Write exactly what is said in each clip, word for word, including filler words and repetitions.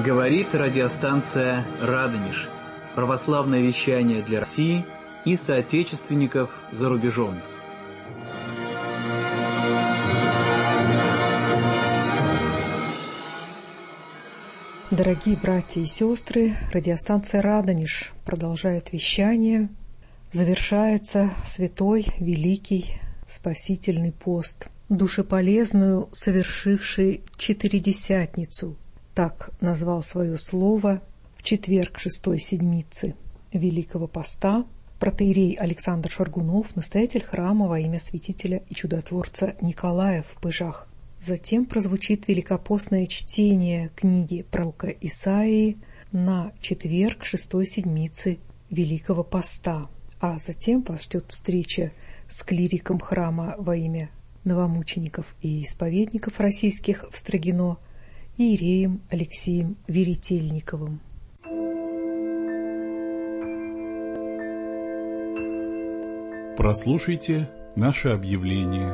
Говорит радиостанция «Радонеж». Православное вещание для России и соотечественников за рубежом. Дорогие братья и сестры, радиостанция «Радонеж» продолжает вещание. Завершается святой, великий, спасительный пост, душеполезную, совершивший Четыредесятницу. Так назвал свое слово в четверг шестой седмицы Великого Поста протоиерей Александр Шаргунов, настоятель храма во имя святителя и чудотворца Николая в Пыжах. Затем прозвучит великопостное чтение книги пророка Исаии на четверг шестой седмицы Великого Поста. А затем вас ждет встреча с клириком храма во имя новомучеников и исповедников российских в Строгино, иереем Алексеем Веретельниковым. Прослушайте наше объявление.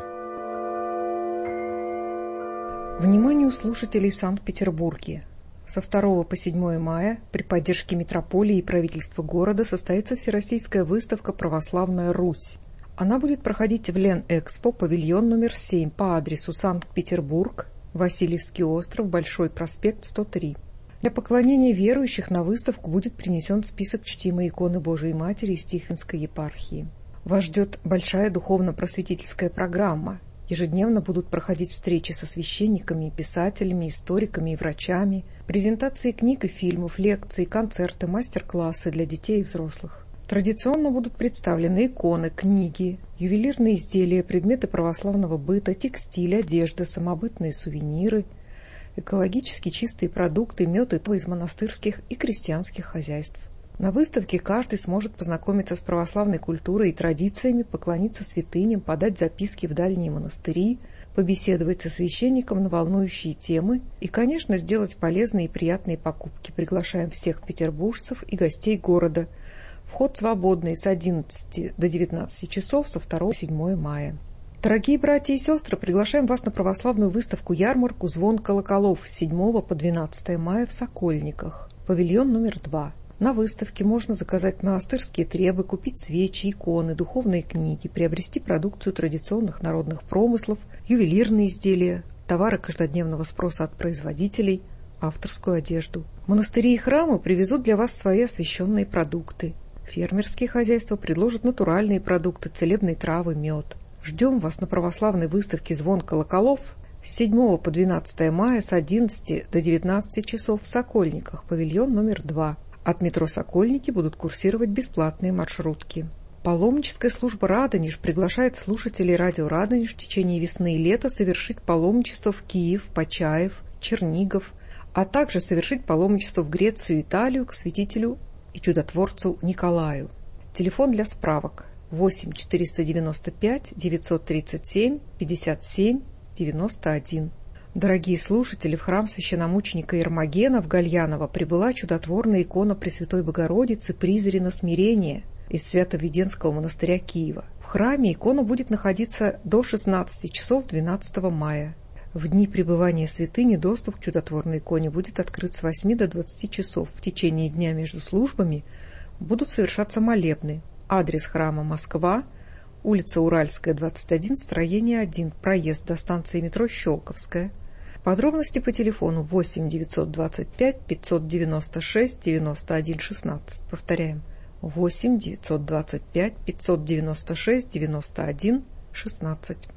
Вниманию слушателей в Санкт-Петербурге. Со второго по седьмое мая при поддержке митрополии и правительства города состоится Всероссийская выставка «Православная Русь». Она будет проходить в Ленэкспо, павильон номер семь по адресу Санкт-Петербург, Васильевский остров, Большой проспект, сто три. Для поклонения верующих на выставку будет принесен список чтимой иконы Божией Матери из Тихвинской епархии. Вас ждет большая духовно-просветительская программа. Ежедневно будут проходить встречи со священниками, писателями, историками и врачами, презентации книг и фильмов, лекции, концерты, мастер-классы для детей и взрослых. Традиционно будут представлены иконы, книги, ювелирные изделия, предметы православного быта, текстиль, одежда, самобытные сувениры, экологически чистые продукты, мед и то из монастырских и крестьянских хозяйств. На выставке каждый сможет познакомиться с православной культурой и традициями, поклониться святыням, подать записки в дальние монастыри, побеседовать со священником на волнующие темы и, конечно, сделать полезные и приятные покупки. Приглашаем всех петербуржцев и гостей города. Вход свободный с одиннадцати до девятнадцати часов со второго по седьмое мая. Дорогие братья и сестры, приглашаем вас на православную выставку-ярмарку «Звон колоколов» с седьмого по двенадцатое мая в Сокольниках, павильон номер два. На выставке можно заказать монастырские требы, купить свечи, иконы, духовные книги, приобрести продукцию традиционных народных промыслов, ювелирные изделия, товары каждодневного спроса от производителей, авторскую одежду. Монастыри и храмы привезут для вас свои освященные продукты. Фермерские хозяйства предложат натуральные продукты, целебные травы, мед. Ждем вас на православной выставке «Звон колоколов» с седьмого по двенадцатое мая с одиннадцати до девятнадцати часов в Сокольниках, павильон номер два. От метро «Сокольники» будут курсировать бесплатные маршрутки. Паломническая служба «Радонеж» приглашает слушателей радио «Радонеж» в течение весны и лета совершить паломничество в Киев, Почаев, Чернигов, а также совершить паломничество в Грецию и Италию к святителю и чудотворцу Николаю. Телефон для справок восемь четыреста девяносто пять девятьсот тридцать семь пятьдесят семь девяносто один. Дорогие слушатели, в храм священномученика Ермогена в Гальяново прибыла чудотворная икона Пресвятой Богородицы Призрена Смирения из Свято-Введенского монастыря Киева. В храме икона будет находиться до шестнадцати часов двенадцатого мая. В дни пребывания святыни доступ к чудотворной иконе будет открыт с восьми до двадцати часов. В течение дня между службами будут совершаться молебны. Адрес храма: Москва, улица Уральская, двадцать один, строение один, проезд до станции метро Щелковская. Подробности по телефону восемь девятьсот двадцать пять пятьсот девяносто шесть девяносто один шестнадцать. Повторяем: восемь девятьсот двадцать пять пятьсот девяносто шесть девяносто один шестнадцать.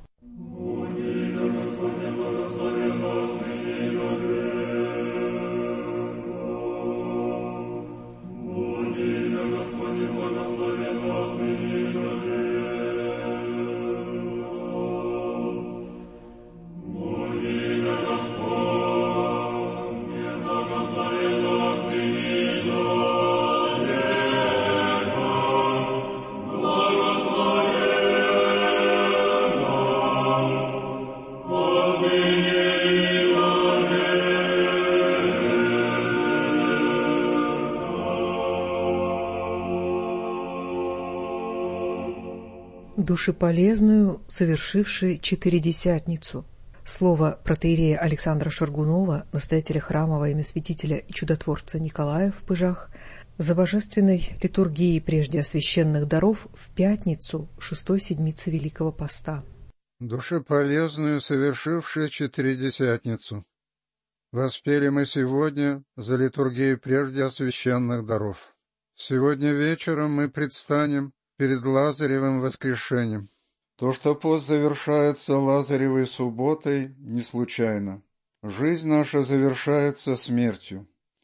Душеполезную, совершившей Четыредесятницу. Слово протоиерея Александра Шаргунова, настоятеля храма во имя святителя и чудотворца Николая в Пыжах, за божественной литургией прежде освященных даров в пятницу шестой седмицы Великого Поста. Душеполезную, совершившую Четыредесятницу, воспели мы сегодня за литургией прежде освященных даров. Сегодня вечером мы предстанем перед Лазаревым воскрешением. То, что пост завершается Лазаревой субботой, не случайно. Жизнь наша завершается смертью,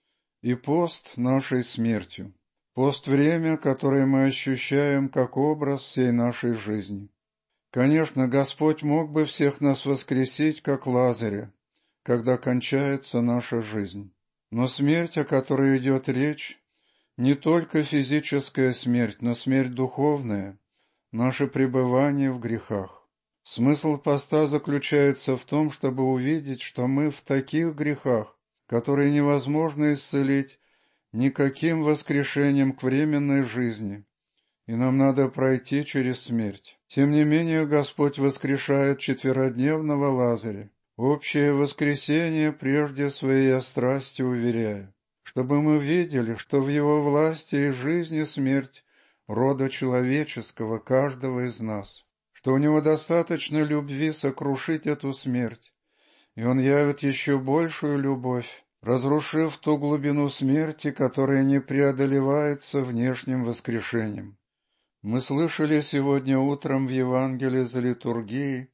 и пост нашей смертью. Пост — время, которое мы ощущаем как образ всей нашей жизни. Конечно, Господь мог бы всех нас воскресить, как Лазаря, когда кончается наша жизнь. Но смерть, о которой идет речь, не только физическая смерть, но смерть духовная, наше пребывание в грехах. Смысл поста заключается в том, чтобы увидеть, что мы в таких грехах, которые невозможно исцелить никаким воскрешением к временной жизни, и нам надо пройти через смерть. Тем не менее, Господь воскрешает четверодневного Лазаря. Общее воскресение прежде своей страсти уверяю, чтобы мы видели, что в Его власти и жизни смерть рода человеческого, каждого из нас, что у Него достаточно любви сокрушить эту смерть, и Он явит еще большую любовь, разрушив ту глубину смерти, которая не преодолевается внешним воскрешением. Мы слышали сегодня утром в Евангелии за литургией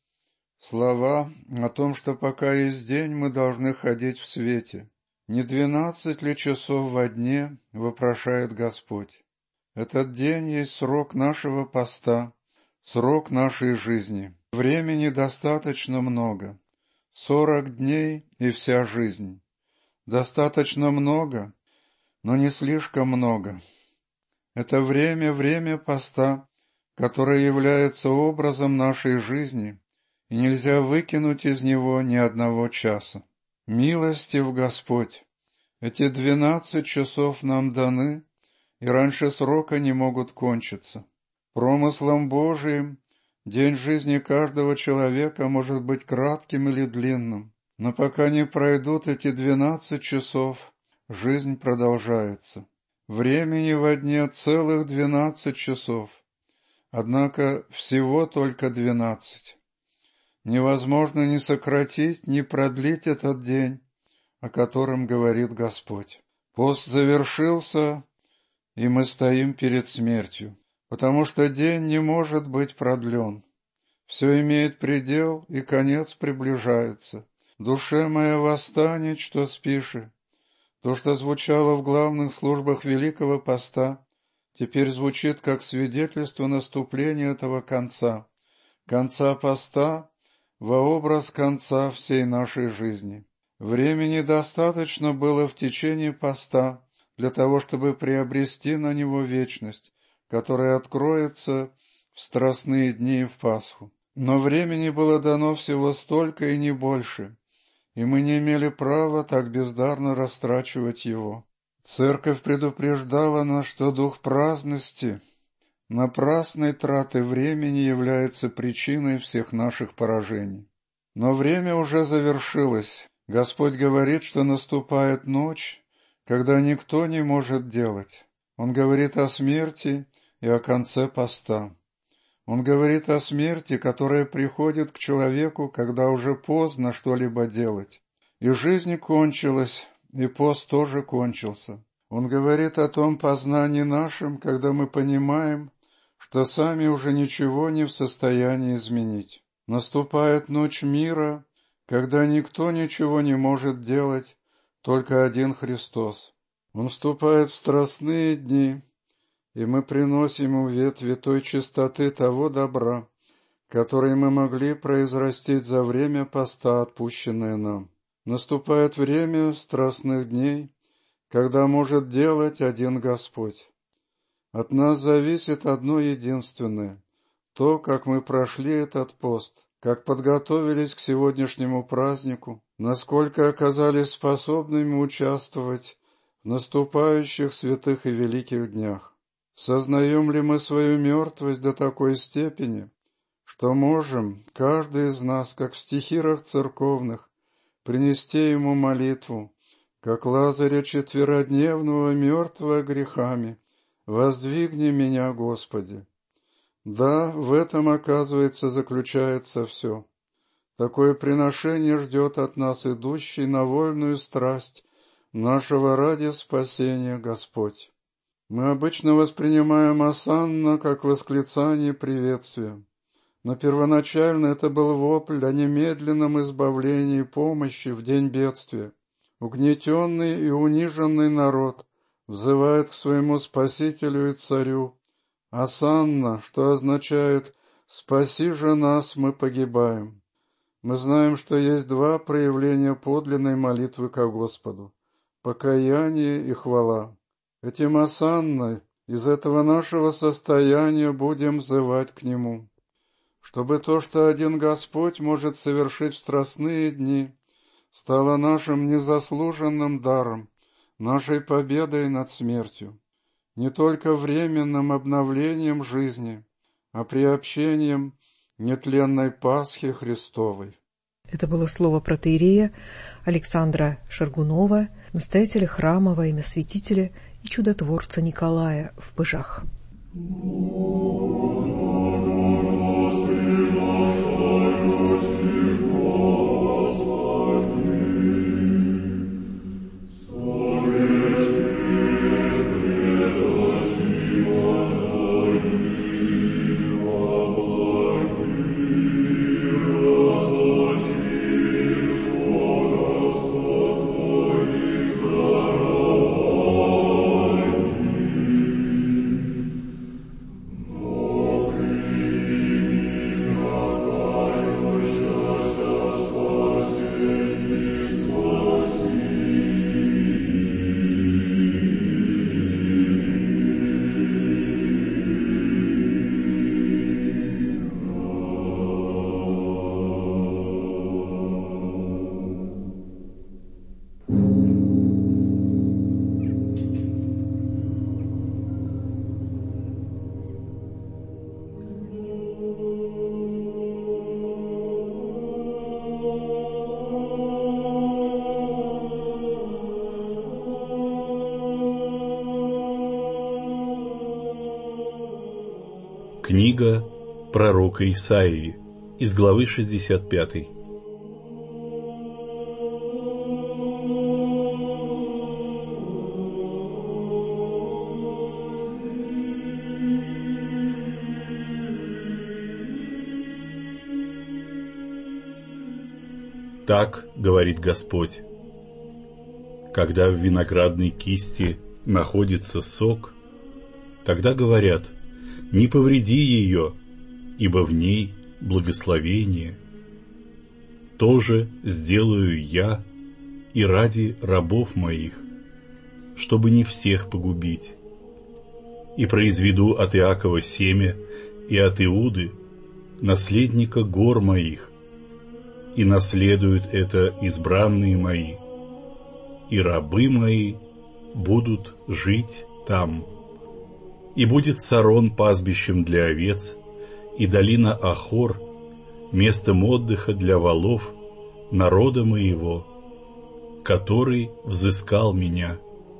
слова о том, что пока есть день, мы должны ходить в свете. «Не двенадцать ли часов во дне?» — вопрошает Господь. Этот день есть срок нашего поста, срок нашей жизни. Времени достаточно много. Сорок дней и вся жизнь. Достаточно много, но не слишком много. Это время, время поста, которое является образом нашей жизни, и нельзя выкинуть из него ни одного часа. Милостив Господь! Эти двенадцать часов нам даны, и раньше срока не могут кончиться. Промыслом Божиим день жизни каждого человека может быть кратким или длинным, но пока не пройдут эти двенадцать часов, жизнь продолжается. Времени во дне целых двенадцать часов, однако всего только двенадцать. Невозможно ни сократить, ни продлить этот день, о котором говорит Господь. Пост завершился, и мы стоим перед смертью, потому что день не может быть продлен. Все имеет предел, и конец приближается. «Душе моя, восстанет, что спиши». То, что звучало в главных службах Великого Поста, теперь звучит как свидетельство наступления этого конца, конца поста во образ конца всей нашей жизни. Времени достаточно было в течение поста для того, чтобы приобрести на него вечность, которая откроется в страстные дни и в Пасху. Но времени было дано всего столько и не больше, и мы не имели права так бездарно растрачивать его. Церковь предупреждала нас, что дух праздности, напрасной траты времени является причиной всех наших поражений. Но время уже завершилось. Господь говорит, что наступает ночь, когда никто не может делать. Он говорит о смерти и о конце поста. Он говорит о смерти, которая приходит к человеку, когда уже поздно что-либо делать. И жизнь кончилась, и пост тоже кончился. Он говорит о том познании нашем, когда мы понимаем, что сами уже ничего не в состоянии изменить. Наступает ночь мира, когда никто ничего не может делать, только один Христос. Он вступает в страстные дни, и мы приносим ему ветви той чистоты того добра, который мы могли произрастить за время поста, отпущенное нам. Наступает время страстных дней, когда может делать один Господь. От нас зависит одно единственное — то, как мы прошли этот пост, как подготовились к сегодняшнему празднику, насколько оказались способными участвовать в наступающих святых и великих днях. Сознаем ли мы свою мертвость до такой степени, что можем, каждый из нас, как в стихирах церковных, принести Ему молитву, как Лазаря четверодневного, мертвого грехами, «Воздвигни меня, Господи». Да, в этом, оказывается, заключается все. Такое приношение ждет от нас идущий на вольную страсть нашего ради спасения Господь. Мы обычно воспринимаем осанна как восклицание приветствия, но первоначально это был вопль о немедленном избавлении и помощи в день бедствия. Угнетенный и униженный народ взывает к своему Спасителю и Царю. Осанна, что означает «спаси же нас, мы погибаем». Мы знаем, что есть два проявления подлинной молитвы ко Господу – покаяние и хвала. Этим осанной из этого нашего состояния будем взывать к Нему, чтобы то, что один Господь может совершить в страстные дни, стало нашим незаслуженным даром, нашей победой над смертью, не только временным обновлением жизни, а приобщением нетленной Пасхи Христовой. Это было слово протоиерея Александра Шаргунова, настоятеля храма во имя святителя и чудотворца Николая в Пыжах. Книга пророка Исаии из главы шестьдесят пятой. Так говорит Господь: когда в виноградной кисти находится сок, тогда говорят: не повреди ее, ибо в ней благословение. То же сделаю я и ради рабов моих, чтобы не всех погубить. И произведу от Иакова семя и от Иуды наследника гор моих, и наследуют это избранные мои, и рабы мои будут жить там. И будет Сарон пастбищем для овец, и долина Ахор местом отдыха для волов народа моего, который взыскал меня.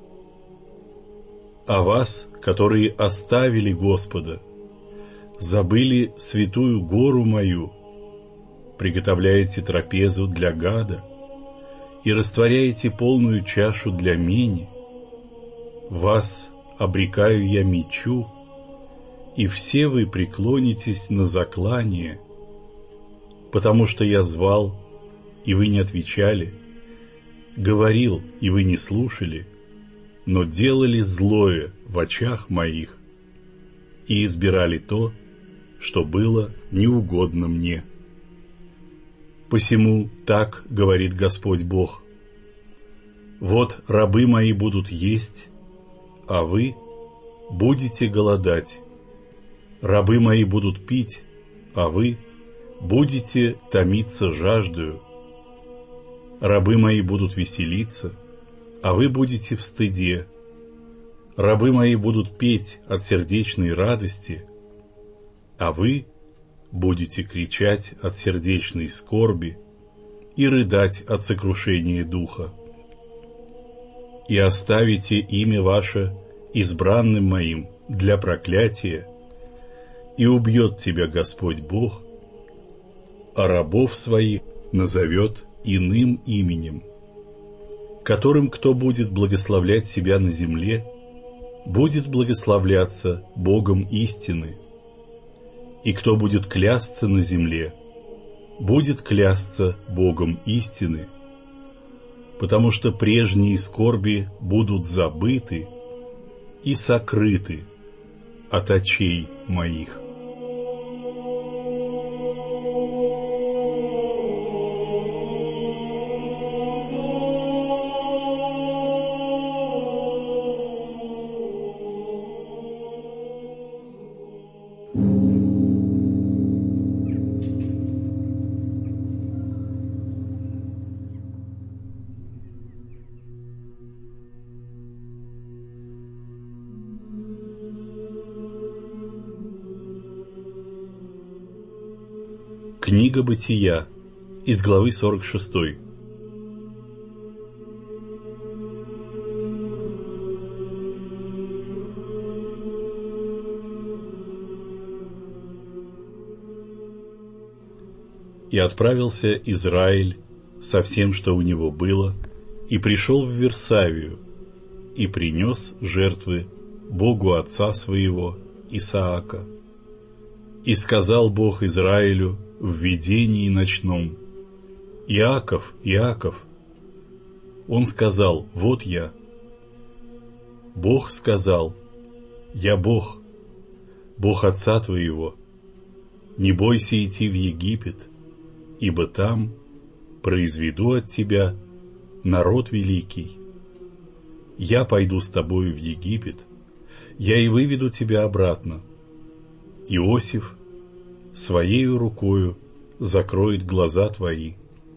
А вас, которые оставили Господа, забыли святую гору мою, приготовляете трапезу для гада и растворяете полную чашу для мени, вас обрекаю я мечу, и все вы преклонитесь на заклание, потому что я звал, и вы не отвечали, говорил, и вы не слушали, но делали злое в очах моих и избирали то, что было неугодно мне. Посему так говорит Господь Бог: вот рабы мои будут есть, а вы будете голодать. Рабы мои будут пить, а вы будете томиться жаждою. Рабы мои будут веселиться, а вы будете в стыде. Рабы мои будут петь от сердечной радости, а вы будете кричать от сердечной скорби и рыдать от сокрушения духа. И оставите имя ваше избранным моим для проклятия, и убьет тебя Господь Бог, а рабов своих назовет иным именем, которым кто будет благословлять себя на земле, будет благословляться Богом истины, и кто будет клясться на земле, будет клясться Богом истины, потому что прежние скорби будут забыты и сокрыты от очей моих. Книга Бытия, из главы сорок шестой. И отправился Израиль со всем, что у него было, и пришел в Вирсавию, и принес жертвы Богу отца своего Исаака. И сказал Бог Израилю в видении ночном: «Иаков, Иаков». Он сказал: «Вот я». Бог сказал: «Я Бог, Бог отца твоего. Не бойся идти в Египет, ибо там произведу от тебя народ великий. Я пойду с тобою в Египет, я и выведу тебя обратно». Иосиф своею рукою закроет глаза твои.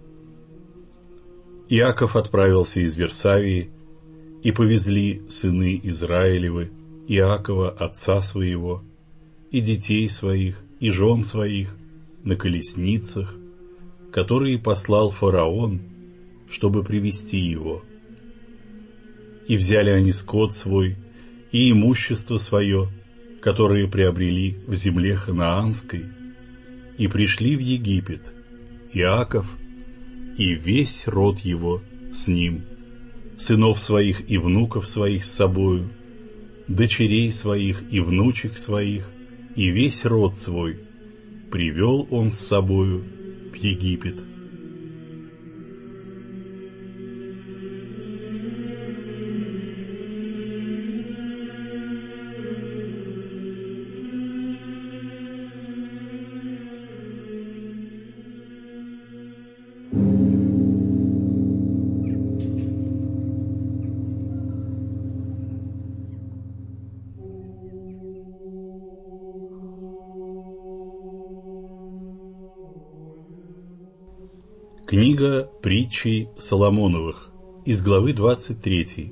Иаков отправился из Вирсавии, и повезли сыны Израилевы Иакова, отца своего, и детей своих, и жен своих на колесницах, которые послал фараон, чтобы привести его. И взяли они скот свой и имущество свое, которые приобрели в земле ханаанской, и пришли в Египет, Иаков и весь род его с ним, сынов своих и внуков своих с собою, дочерей своих и внучек своих, и весь род свой привел он с собою в Египет. Книга притчей Соломоновых, из главы двадцать третьей.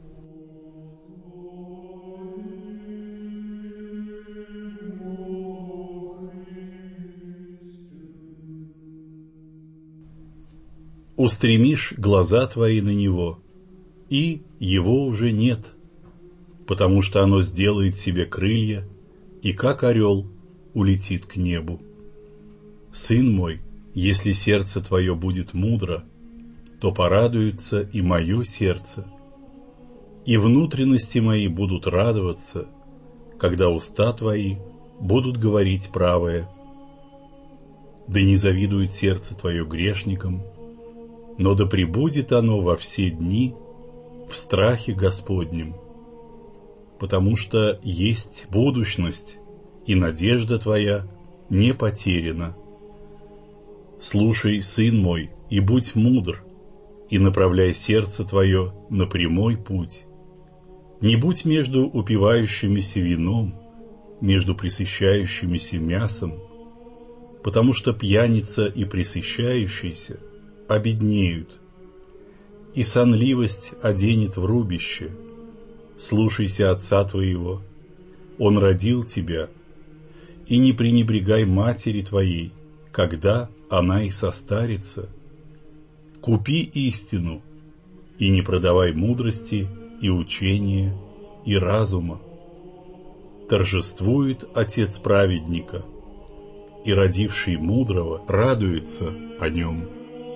Устремишь глаза твои на него, и его уже нет, потому что оно сделает себе крылья, и как орел улетит к небу. Сын мой, если сердце твое будет мудро, то порадуется и мое сердце, и внутренности мои будут радоваться, когда уста твои будут говорить правое. Да не завидует сердце твое грешникам, но да пребудет оно во все дни в страхе Господнем, потому что есть будущность, и надежда твоя не потеряна. Слушай, сын мой, и будь мудр, и направляй сердце твое на прямой путь. Не будь между упивающимися вином, между пресыщающимися мясом, потому что пьяница и пресыщающийся обеднеют, и сонливость оденет в рубище. Слушайся отца твоего, он родил тебя, и не пренебрегай матери твоей, когда она и состарится. Купи истину, и не продавай мудрости и учения и разума. Торжествует отец праведника, и родивший мудрого радуется о нем.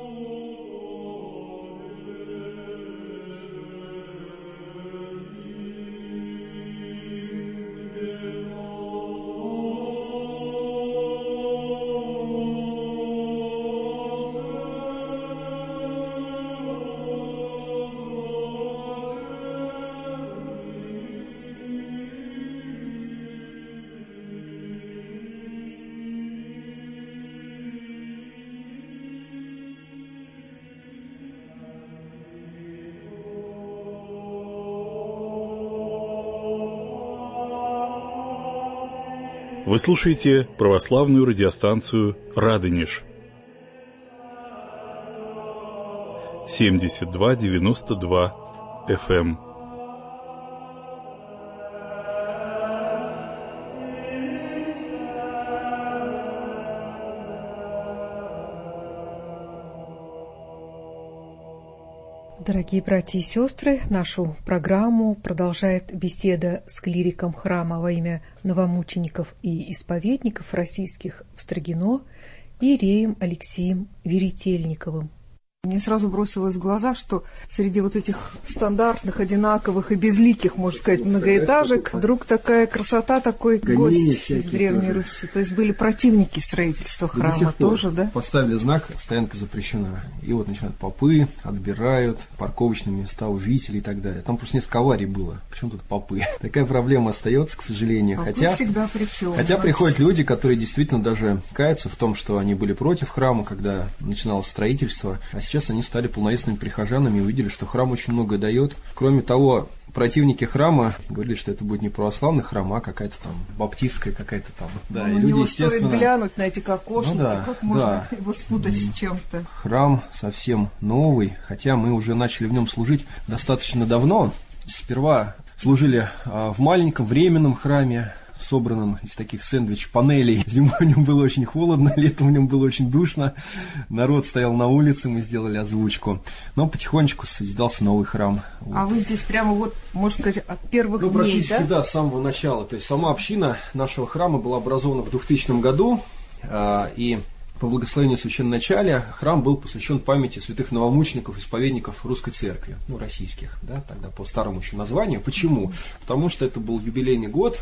Вы слушаете православную радиостанцию «Радонеж». семьдесят два девяносто два эф эм. Дорогие братья и сестры, нашу программу продолжает беседа с клириком храма во имя новомучеников и исповедников российских в Строгино иереем Алексеем Веретельниковым. Мне сразу бросилось в глаза, что среди вот этих стандартных, одинаковых и безликих, можно сказать, многоэтажек, вдруг такая красота, такой гость из Древней Руси. То есть были противники строительства храма тоже, да? Поставили знак «Стоянка запрещена». И вот начинают попы, отбирают парковочные места у жителей и так далее. Там просто несколько аварий было. Причем тут попы? Такая проблема остается, к сожалению. Попы хотя всегда при чем, хотя да? Приходят люди, которые действительно даже каются в том, что они были против храма, когда начиналось строительство. А сейчас они стали полновесными прихожанами и увидели, что храм очень много дает. Кроме того, противники храма говорили, что это будет не православный храм, а какая-то там баптистская, какая-то там. Да, ну, и люди, естественно, стоит глянуть на эти кокошники, ну, да, как можно да. его спутать с чем-то. Храм совсем новый, хотя мы уже начали в нем служить достаточно давно. Сперва служили а, в маленьком временном храме, собранном из таких сэндвич-панелей. Зимой в нем было очень холодно, летом в нем было очень душно. Народ стоял на улице, мы сделали озвучку. Но потихонечку созидался новый храм. А вот. Вы здесь прямо вот, можно сказать, от первых ну, дней, практически, да? да, с самого начала. То есть сама община нашего храма была образована в двухтысячном году. И по благословению священноначалия храм был посвящен памяти святых новомучеников, исповедников Русской Церкви, ну, российских, да, тогда по старому еще названию. Почему? Потому что это был юбилейный год,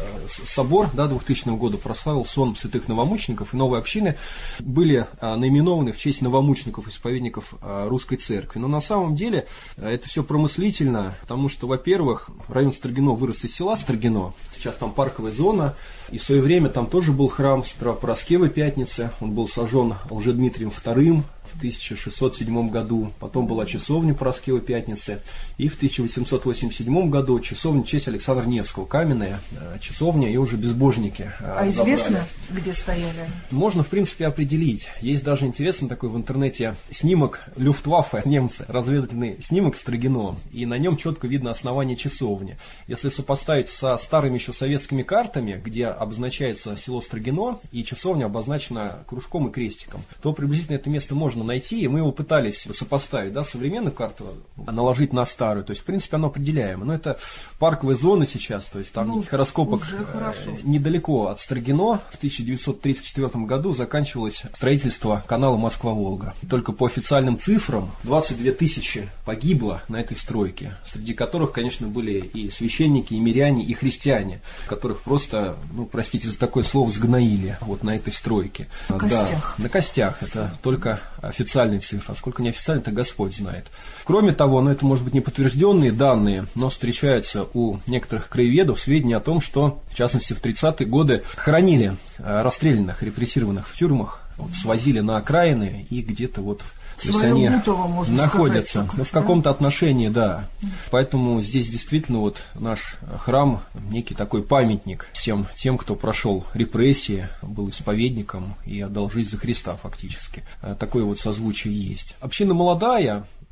собор, да, двухтысячного года прославил сон святых новомучеников, и новые общины были наименованы в честь новомучеников, исповедников Русской Церкви. Но на самом деле это все промыслительно, потому что, во-первых, район Строгино вырос из села Строгино, сейчас там парковая зона, и в свое время там тоже был храм сперва Параскевой Пятницы, он был сожжен Лжедмитрием вторым в тысяча шестьсот седьмом году, потом была часовня Параскевой Пятницы, и в тысяча восемьсот восемьдесят седьмом году часовня в честь Александра Невского, каменная часовня, и уже безбожники А забрали. Известно, где стояли? Можно, в принципе, определить. Есть даже интересный такой в интернете снимок Люфтваффе, немцы, разведывательный снимок Строгино, и на нем четко видно основание часовни. Если сопоставить со старыми еще советскими картами, где обозначается село Строгино, и часовня обозначена кружком и крестиком, то приблизительно это место можно найти, и мы его пытались сопоставить, да, современную карту наложить на старую, то есть, в принципе, оно определяемо. Но это парковая зона сейчас, то есть там ну, никаких раскопок недалеко от Строгино. В тысяча девятьсот тридцать четвёртом году заканчивалось строительство канала Москва-Волга. Только по официальным цифрам двадцать две тысячи погибло на этой стройке, среди которых, конечно, были и священники, и миряне, и христиане, которых просто, ну, простите за такое слово, сгноили вот на этой стройке. На да, костях. На костях. Это только официальные цифры, а сколько неофициальные, это Господь знает. Кроме того, ну, это, может быть, не подтвержденные данные, но встречаются у некоторых краеведов сведения о том, что, в частности, в тридцатые годы хоронили расстрелянных, репрессированных в тюрьмах, вот, свозили на окраины и где-то вот то есть они Бутово, находятся сказать, ну, в каком-то отношении, да. Поэтому здесь действительно вот наш храм некий такой памятник всем тем, кто прошел репрессии, был исповедником и отдал жизнь за Христа фактически. Такое вот созвучие есть. Община молодая,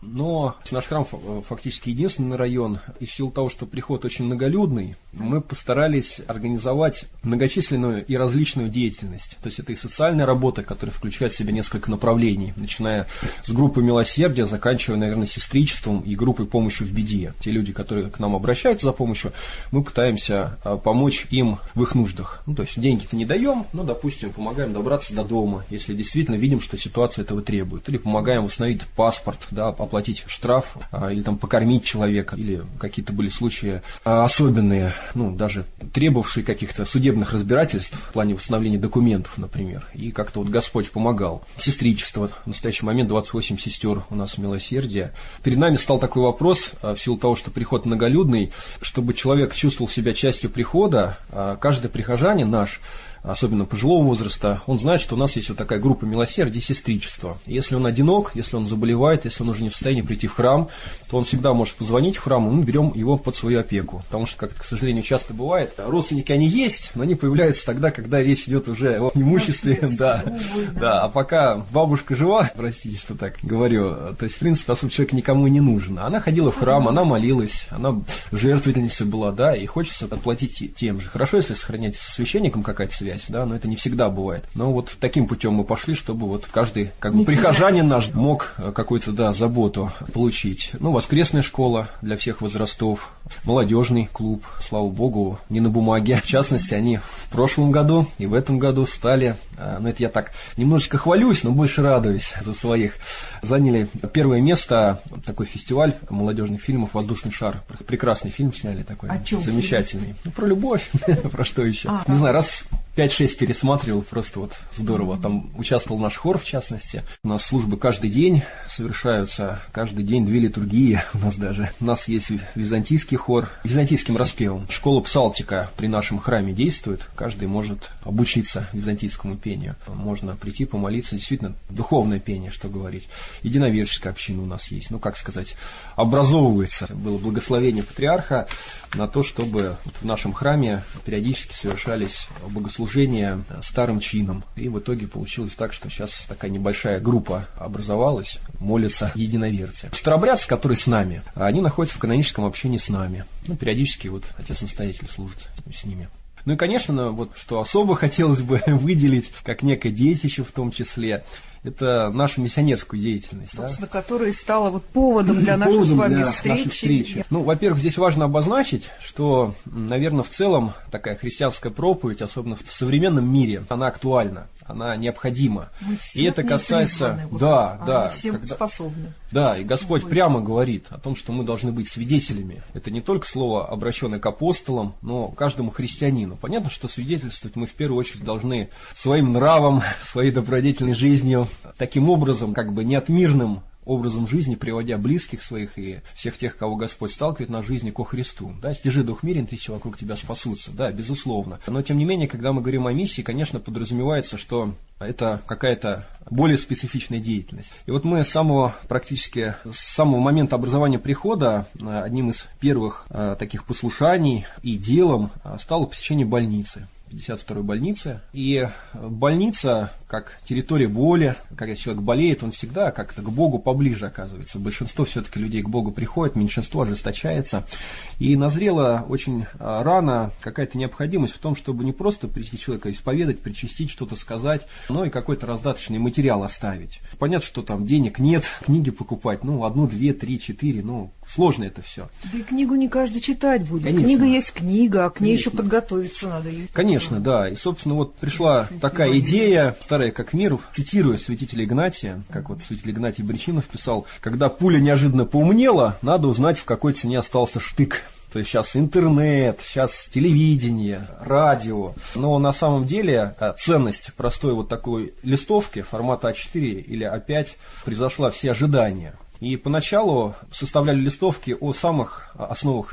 Но наш храм фактически единственный район, и в силу того, что приход очень многолюдный, мы постарались организовать многочисленную и различную деятельность. То есть это и социальная работа, которая включает в себя несколько направлений, начиная с группы милосердия, заканчивая, наверное, сестричеством и группой помощи в беде. Те люди, которые к нам обращаются за помощью, мы пытаемся помочь им в их нуждах. Ну, то есть деньги-то не даем, но, допустим, помогаем добраться до дома, если действительно видим, что ситуация этого требует. Или помогаем восстановить паспорт, да, оплатить штраф, а, или там покормить человека, или какие-то были случаи а, особенные, ну, даже требовавшие каких-то судебных разбирательств в плане восстановления документов, например. И как-то вот Господь помогал. Сестричество. В настоящий момент двадцать восемь сестер у нас милосердия. Перед нами стал такой вопрос, а, в силу того, что приход многолюдный, чтобы человек чувствовал себя частью прихода, а, каждый прихожанин наш, особенно пожилого возраста, он знает, что у нас есть вот такая группа милосердия и сестричества. Если он одинок, если он заболевает, если он уже не в состоянии прийти в храм, то он всегда может позвонить в храм, и мы берем его под свою опеку. Потому что, как, к сожалению, часто бывает, родственники они есть, но они появляются тогда, когда речь идет уже о имуществе. Да, да. А пока бабушка жива, простите, что так говорю, то есть, в принципе, особо человек никому и не нужен. Она ходила в храм, она молилась, она жертвительницей была, да, и хочется отплатить тем же. Хорошо, если сохранять со священником какая-то связь, да, но это не всегда бывает. Но вот таким путем мы пошли, чтобы вот каждый, как бы, прихожанин наш мог какую-то, да, заботу получить. Ну, воскресная школа для всех возрастов, молодежный клуб, слава богу, не на бумаге. В частности, они в прошлом году и в этом году стали, ну, это я так немножечко хвалюсь, но больше радуюсь за своих, заняли первое место, такой фестиваль молодежных фильмов «Воздушный шар». Прекрасный фильм сняли такой, замечательный. Ну, про любовь, про что еще. Не знаю, раз пять-шесть пересматривал, просто вот здорово. Там участвовал наш хор, в частности. У нас службы каждый день совершаются, каждый день две литургии у нас даже. У нас есть византийский хор, византийским распевом. Школа псалтика при нашем храме действует, каждый может обучиться византийскому пению. Можно прийти, помолиться, действительно, духовное пение, что говорить. Единоверческая община у нас есть, ну, как сказать, образовывается. Было благословение патриарха на то, чтобы в нашем храме периодически совершались богослужения старым чином. И в итоге получилось так, что сейчас такая небольшая группа образовалась, молятся единоверцы. Старообрядцы, которые с нами, они находятся в каноническом общении с нами. Ну, периодически вот отец-настоятель служит с ними. Ну и, конечно, вот что особо хотелось бы выделить, как некое детище в том числе, это нашу миссионерскую деятельность. Собственно, да? Которая стала вот поводом для нашей поводом с вами для встречи. встречи. Ну, во-первых, здесь важно обозначить, что, наверное, в целом такая христианская проповедь, особенно в современном мире, она актуальна, она необходима. И это касается... Вот, да, да. Всем когда... способны. Да, и Господь Ой. прямо говорит о том, что мы должны быть свидетелями. Это не только слово, обращенное к апостолам, но каждому христианину. Понятно, что свидетельствовать мы в первую очередь должны своим нравом, своей добродетельной жизнью, таким образом, как бы не от мирным образом жизни, приводя близких своих и всех тех, кого Господь сталкивает на жизни ко Христу. Да, стяжи дух мирен, тысячи вокруг тебя спасутся. Да, безусловно. Но, тем не менее, когда мы говорим о миссии, конечно, подразумевается, что это какая-то более специфичная деятельность. И вот мы с самого, практически, с самого момента образования прихода, одним из первых э, таких послушаний и делом стало посещение больницы. пятьдесят второй больницы. И больница, как территория боли, когда человек болеет, он всегда как-то к Богу поближе оказывается. Большинство все-таки людей к Богу приходит, меньшинство ожесточается. И назрела очень рано какая-то необходимость в том, чтобы не просто прийти человека исповедать, причастить, что-то сказать, но и какой-то раздаточный материал оставить. Понятно, что там денег нет, книги покупать, ну, одну, две, три, четыре, ну, сложно это все. Да и книгу не каждый читать будет. Конечно. Книга есть книга, а к ней Конечно. еще подготовиться надо. Конечно, да. И, собственно, вот пришла такая идея, старая как мир, цитируя святителя Игнатия, как вот святитель Игнатий Бричинов писал: когда пуля неожиданно поумнела, надо узнать, в какой цене остался штык. То есть сейчас интернет, сейчас телевидение, радио. Но на самом деле ценность простой вот такой листовки формата а четыре или а пять превзошла все ожидания. И поначалу составляли листовки о самых основах веры.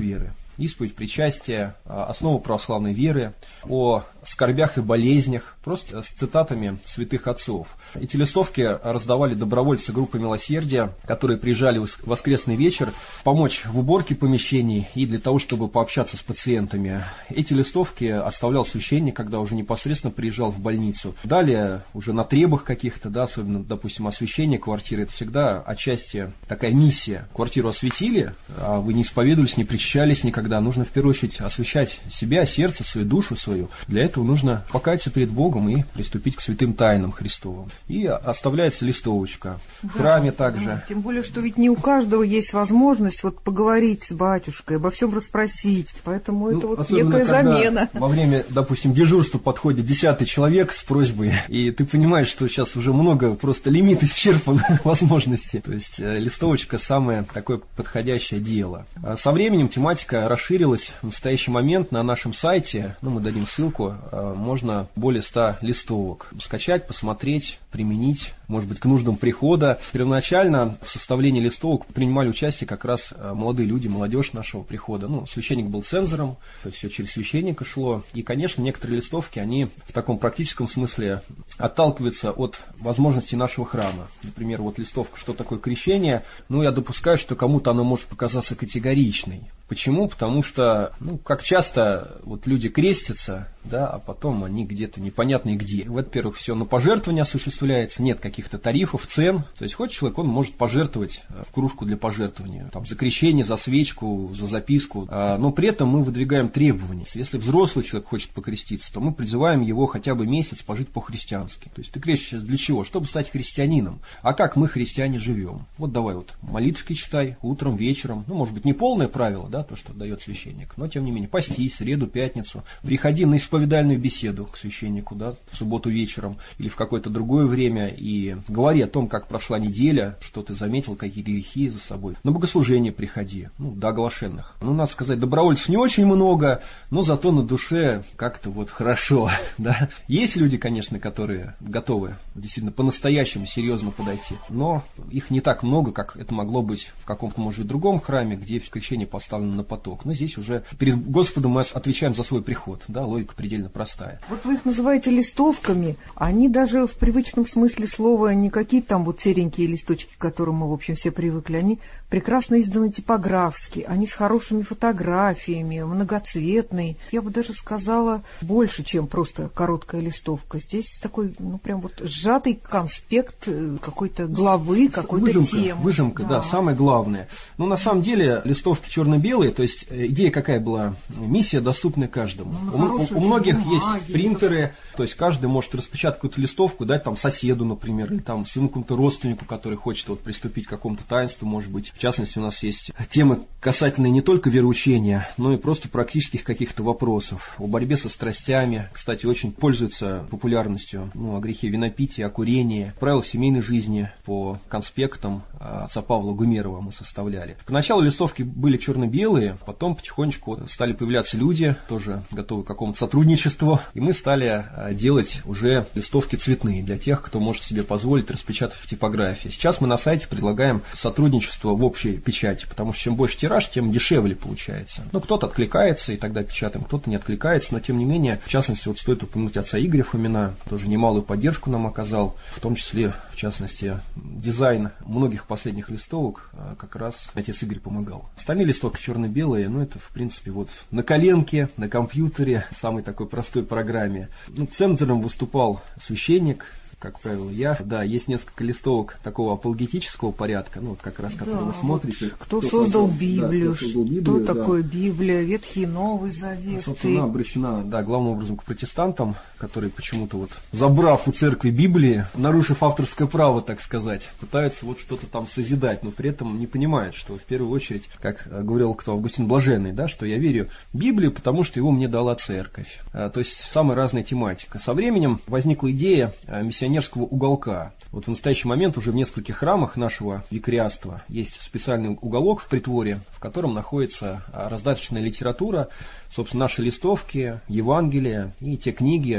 исповедь, причастие, основу православной веры, о скорбях и болезнях, просто с цитатами святых отцов. Эти листовки раздавали добровольцы группы «Милосердия», которые приезжали в воскресный вечер помочь в уборке помещений и для того, чтобы пообщаться с пациентами. Эти листовки оставлял священник, когда уже непосредственно приезжал в больницу. Далее, уже на требах каких-то, да, особенно, допустим, освящение квартиры, это всегда отчасти такая миссия. Квартиру осветили, а вы не исповедовались, не причащались никогда. Нужно в первую очередь освящать себя, сердце, свою душу свою. Для этого нужно покаяться перед Богом и приступить к святым тайнам Христовым. И оставляется листовочка. В да, храме также. Да, тем более, что ведь не у каждого есть возможность вот поговорить с батюшкой, обо всем расспросить. Поэтому ну, это вот некая замена. Во время, допустим, дежурства подходит десятый человек с просьбой, и ты понимаешь, что сейчас уже много, просто лимит исчерпан возможностей. То есть листовочка самое такое подходящее дело. Со временем тематика расширилась. В настоящий момент на нашем сайте, ну, мы дадим ссылку, можно более ста листовок скачать, посмотреть, применить, может быть, к нуждам прихода. Первоначально в составлении листовок принимали участие как раз молодые люди, молодежь нашего прихода. Ну, священник был цензором, то есть все через священника шло. И, конечно, некоторые листовки, они в таком практическом смысле отталкиваются от возможностей нашего храма. Например, вот листовка «Что такое крещение?». Ну, я допускаю, что кому-то она может показаться категоричной. Почему? Потому что, ну, как часто вот люди крестятся, да, а потом они где-то непонятно где. Во-первых, все на пожертвования осуществляется, нет каких-то тарифов, цен. То есть хочет человек, он может пожертвовать в кружку для пожертвования, там, за крещение, за свечку, за записку. Но при этом мы выдвигаем требования. Если взрослый человек хочет покреститься, то мы призываем его хотя бы месяц пожить по-христиански. То есть ты крестишься для чего? Чтобы стать христианином. А как мы, христиане, живем? Вот давай вот молитвки читай утром, вечером. Ну, может быть, не полное правило, да, то, что дает священник, но тем не менее постись, среду, пятницу, приходи на исповедальную беседу к священнику, да, в субботу вечером или в какое-то другое время и говори о том, как прошла неделя, что ты заметил, какие грехи за собой. На богослужение приходи, ну, до оглашенных. Ну, надо сказать, добровольцев не очень много, но зато на душе как-то вот хорошо, да. Есть люди, конечно, которые готовы действительно по-настоящему серьезно подойти, но их не так много, как это могло быть в каком-то, может быть, другом храме, где крещение поставлено на поток. Но здесь уже перед Господом мы отвечаем за свой приход, да, логика предельно простая. Вот вы их называете листовками, они даже в привычном смысле слова не какие-то там вот серенькие листочки, к которым мы, в общем, все привыкли, они прекрасно изданы типографски, они с хорошими фотографиями, многоцветные. Я бы даже сказала, больше, чем просто короткая листовка. Здесь такой, ну, прям вот сжатый конспект какой-то главы, какой-то выжимка, темы. Выжимка, да. да, самое главное. Но на самом деле листовки черно-белые, то есть идея какая была? Миссия, доступная каждому. Ну, у, у многих бумаги, есть принтеры, то есть каждый может распечатать какую-то листовку, дать там соседу, например, или там своему какому-то родственнику, который хочет вот приступить к какому-то таинству, может быть. В частности, у нас есть темы, касательные не только вероучения, но и просто практических каких-то вопросов. О борьбе со страстями, кстати, очень пользуется популярностью, ну, о грехе винопития, о курении, правила семейной жизни по конспектам отца Павла Гумерова мы составляли. Поначалу листовки были черно-белые, потом потихонечку стали появляться люди, тоже готовы к какому-то сотрудничеству, и мы стали делать уже листовки цветные для тех, кто может себе позволить распечатать в типографии. Сейчас мы на сайте предлагаем сотрудничество в общей печати, потому что чем больше тираж, тем дешевле получается. Ну, кто-то откликается, и тогда печатаем, кто-то не откликается, но тем не менее, в частности, вот стоит упомянуть отца Игоря Фомина, тоже немалую поддержку нам оказал, в том числе, в частности, дизайн многих последних листовок как раз отец Игорь помогал. Остальные листовки черно-белые, ну, это, в принципе, вот на коленке, на компьютере, самой такой простой программе. Ну, цензором выступал священник, как правило, я. Да, есть несколько листовок такого апологетического порядка, ну, вот как раз, которые да, вы смотрите. Вот кто, кто создал Библию, да, кто, создал Библию, что да. такое Библия, Ветхий и Новый Завет. Собственно, она обращена, да, главным образом к протестантам, которые почему-то вот, забрав у церкви Библии, нарушив авторское право, так сказать, пытаются вот что-то там созидать, но при этом не понимают, что в первую очередь, как говорил кто, Августин Блаженный, да, что я верю в Библию, потому что его мне дала церковь. А, то есть самая разная тематика. Со временем возникла идея миссионерского уголка. Вот в настоящий момент уже в нескольких храмах нашего викариатства есть специальный уголок в притворе, в котором находится раздаточная литература, собственно, наши листовки, Евангелия и те книги,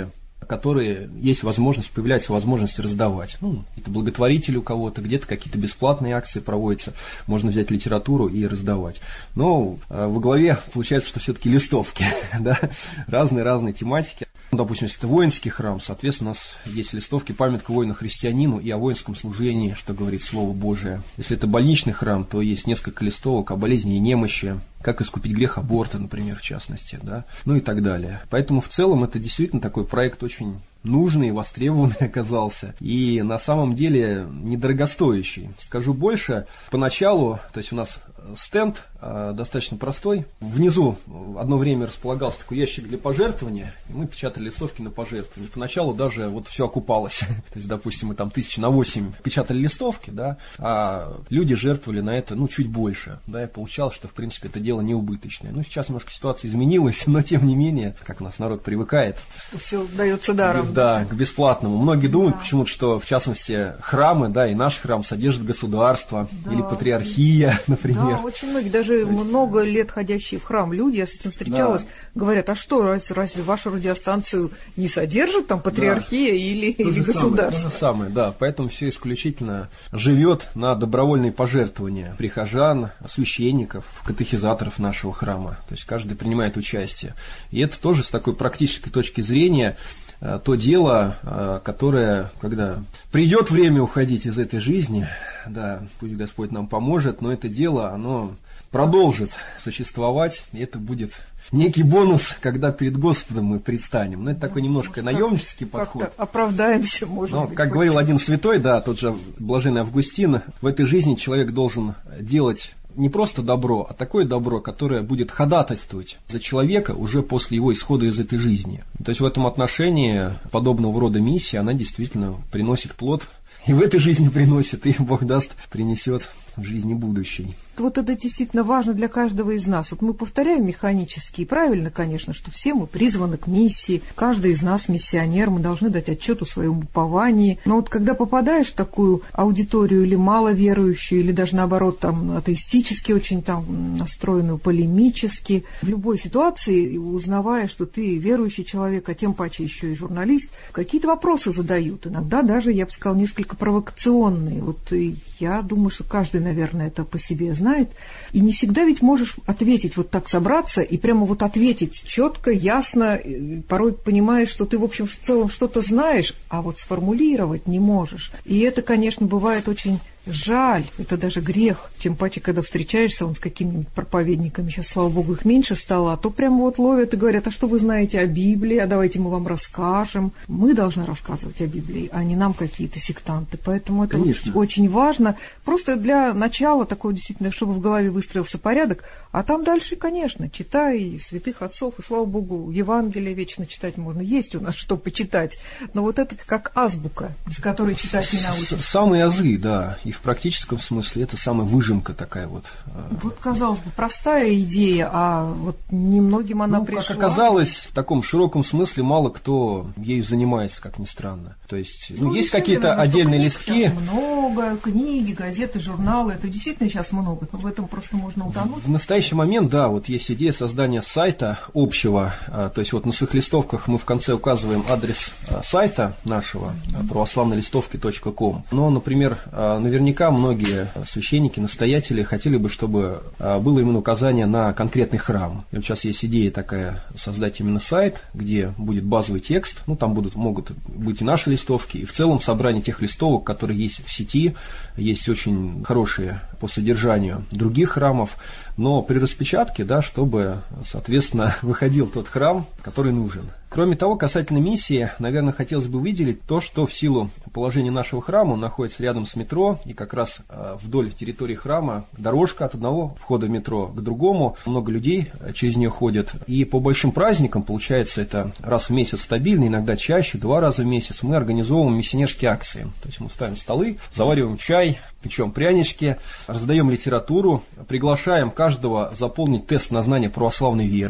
которые есть возможность, появляется возможность раздавать. Ну, это благотворители у кого-то, где-то какие-то бесплатные акции проводятся, можно взять литературу и раздавать. Но во главе получается, что все-таки листовки, да, разные-разные тематики. Допустим, если это воинский храм, соответственно, у нас есть листовки «Памятка воину-христианину» и о воинском служении, что говорит Слово Божие. Если это больничный храм, то есть несколько листовок о болезни и немощи, как искупить грех аборта, например, в частности, да, ну и так далее. Поэтому в целом это действительно такой проект очень нужный, востребованный оказался и на самом деле недорогостоящий. Скажу больше, поначалу, то есть у нас стенд э, достаточно простой. Внизу одно время располагался такой ящик для пожертвования, и мы печатали листовки на пожертвования. Поначалу даже вот все окупалось. То есть, допустим, мы там тысячи на восемь печатали листовки, да, а люди жертвовали на это, ну, чуть больше. Да, и получалось, что, в принципе, это дело не убыточное. Ну, сейчас немножко ситуация изменилась, но, тем не менее, как у нас народ привыкает. Все дается даром. Да, к бесплатному. Многие думают да. почему-то, что, в частности, храмы, да, и наш храм содержит государство да. или патриархия, например. Да, очень многие, даже есть, много лет ходящие в храм люди, я с этим встречалась, да. говорят, а что, разве, разве вашу радиостанцию не содержит там патриархия да. или, или государство? То же самое, да, поэтому все исключительно живет на добровольные пожертвования прихожан, священников, катехизаторов нашего храма. То есть каждый принимает участие. И это тоже с такой практической точки зрения то дело, которое, когда придет время уходить из этой жизни, да, пусть Господь нам поможет, но это дело, оно продолжит существовать, и это будет некий бонус, когда перед Господом мы предстанем. Но это такой немножко наемнический подход. Как-то оправдаемся, может но, быть. Как говорил один святой, да, тот же блаженный Августин, в этой жизни человек должен делать не просто добро, а такое добро, которое будет ходатайствовать за человека уже после его исхода из этой жизни. То есть в этом отношении подобного рода миссия, она действительно приносит плод. И в этой жизни приносит, и Бог даст, принесет в жизни будущей. Вот это действительно важно для каждого из нас. Вот мы повторяем механически, и правильно, конечно, что все мы призваны к миссии, каждый из нас миссионер, мы должны дать отчет о своем уповании. Но вот когда попадаешь в такую аудиторию или маловерующую, или даже наоборот там атеистически очень там настроенную, полемически, в любой ситуации, узнавая, что ты верующий человек, а тем паче еще и журналист, какие-то вопросы задают. Иногда даже, я бы сказала, несколько провокационные. Вот и я думаю, что каждый, наверное, это по себе знает. И не всегда ведь можешь ответить, вот так собраться и прямо вот ответить четко, ясно, порой понимаешь, что ты, в общем, в целом что-то знаешь, а вот сформулировать не можешь. И это, конечно, бывает очень жаль, это даже грех, тем паче, когда встречаешься он с какими-нибудь проповедниками, сейчас, слава богу, их меньше стало, а то прямо вот ловят и говорят, а что вы знаете о Библии, а давайте мы вам расскажем. Мы должны рассказывать о Библии, а не нам какие-то сектанты, поэтому это очень, очень важно, просто для начала такого действительно, чтобы в голове выстроился порядок, а там дальше, конечно, читай и святых отцов, и, слава богу, Евангелие вечно читать можно, есть у нас что почитать, но вот это как азбука, с которой читать не научишься. Самые азы, да. И в практическом смысле это самая выжимка такая вот. Вот, казалось бы, простая идея, а вот немногим она ну, пришла. Как оказалось, в таком широком смысле мало кто ею занимается, как ни странно. То есть, ну, ну есть какие-то отдельные книг листки. Много, книги, газеты, журналы, это действительно сейчас много, но в этом просто можно утонуть. В настоящий момент, да, вот есть идея создания сайта общего, то есть вот на своих листовках мы в конце указываем адрес сайта нашего, православнолистовки точка ком. Но, например, наверняка Наверняка многие священники, настоятели хотели бы, чтобы было именно указание на конкретный храм. И вот сейчас есть идея такая, создать именно сайт, где будет базовый текст, ну там будут, могут быть и наши листовки, и в целом собрание тех листовок, которые есть в сети, есть очень хорошие по содержанию других храмов, но при распечатке, да, чтобы, соответственно, выходил тот храм, который нужен. Кроме того, касательно миссии, наверное, хотелось бы выделить то, что в силу положения нашего храма он находится рядом с метро, и как раз вдоль территории храма дорожка от одного входа в метро к другому, много людей через нее ходят, и по большим праздникам, получается, это раз в месяц стабильно, иногда чаще, два раза в месяц, мы организовываем миссионерские акции. То есть мы ставим столы, завариваем чай, печем прянички, раздаем литературу, приглашаем каждого заполнить тест на знание православной веры,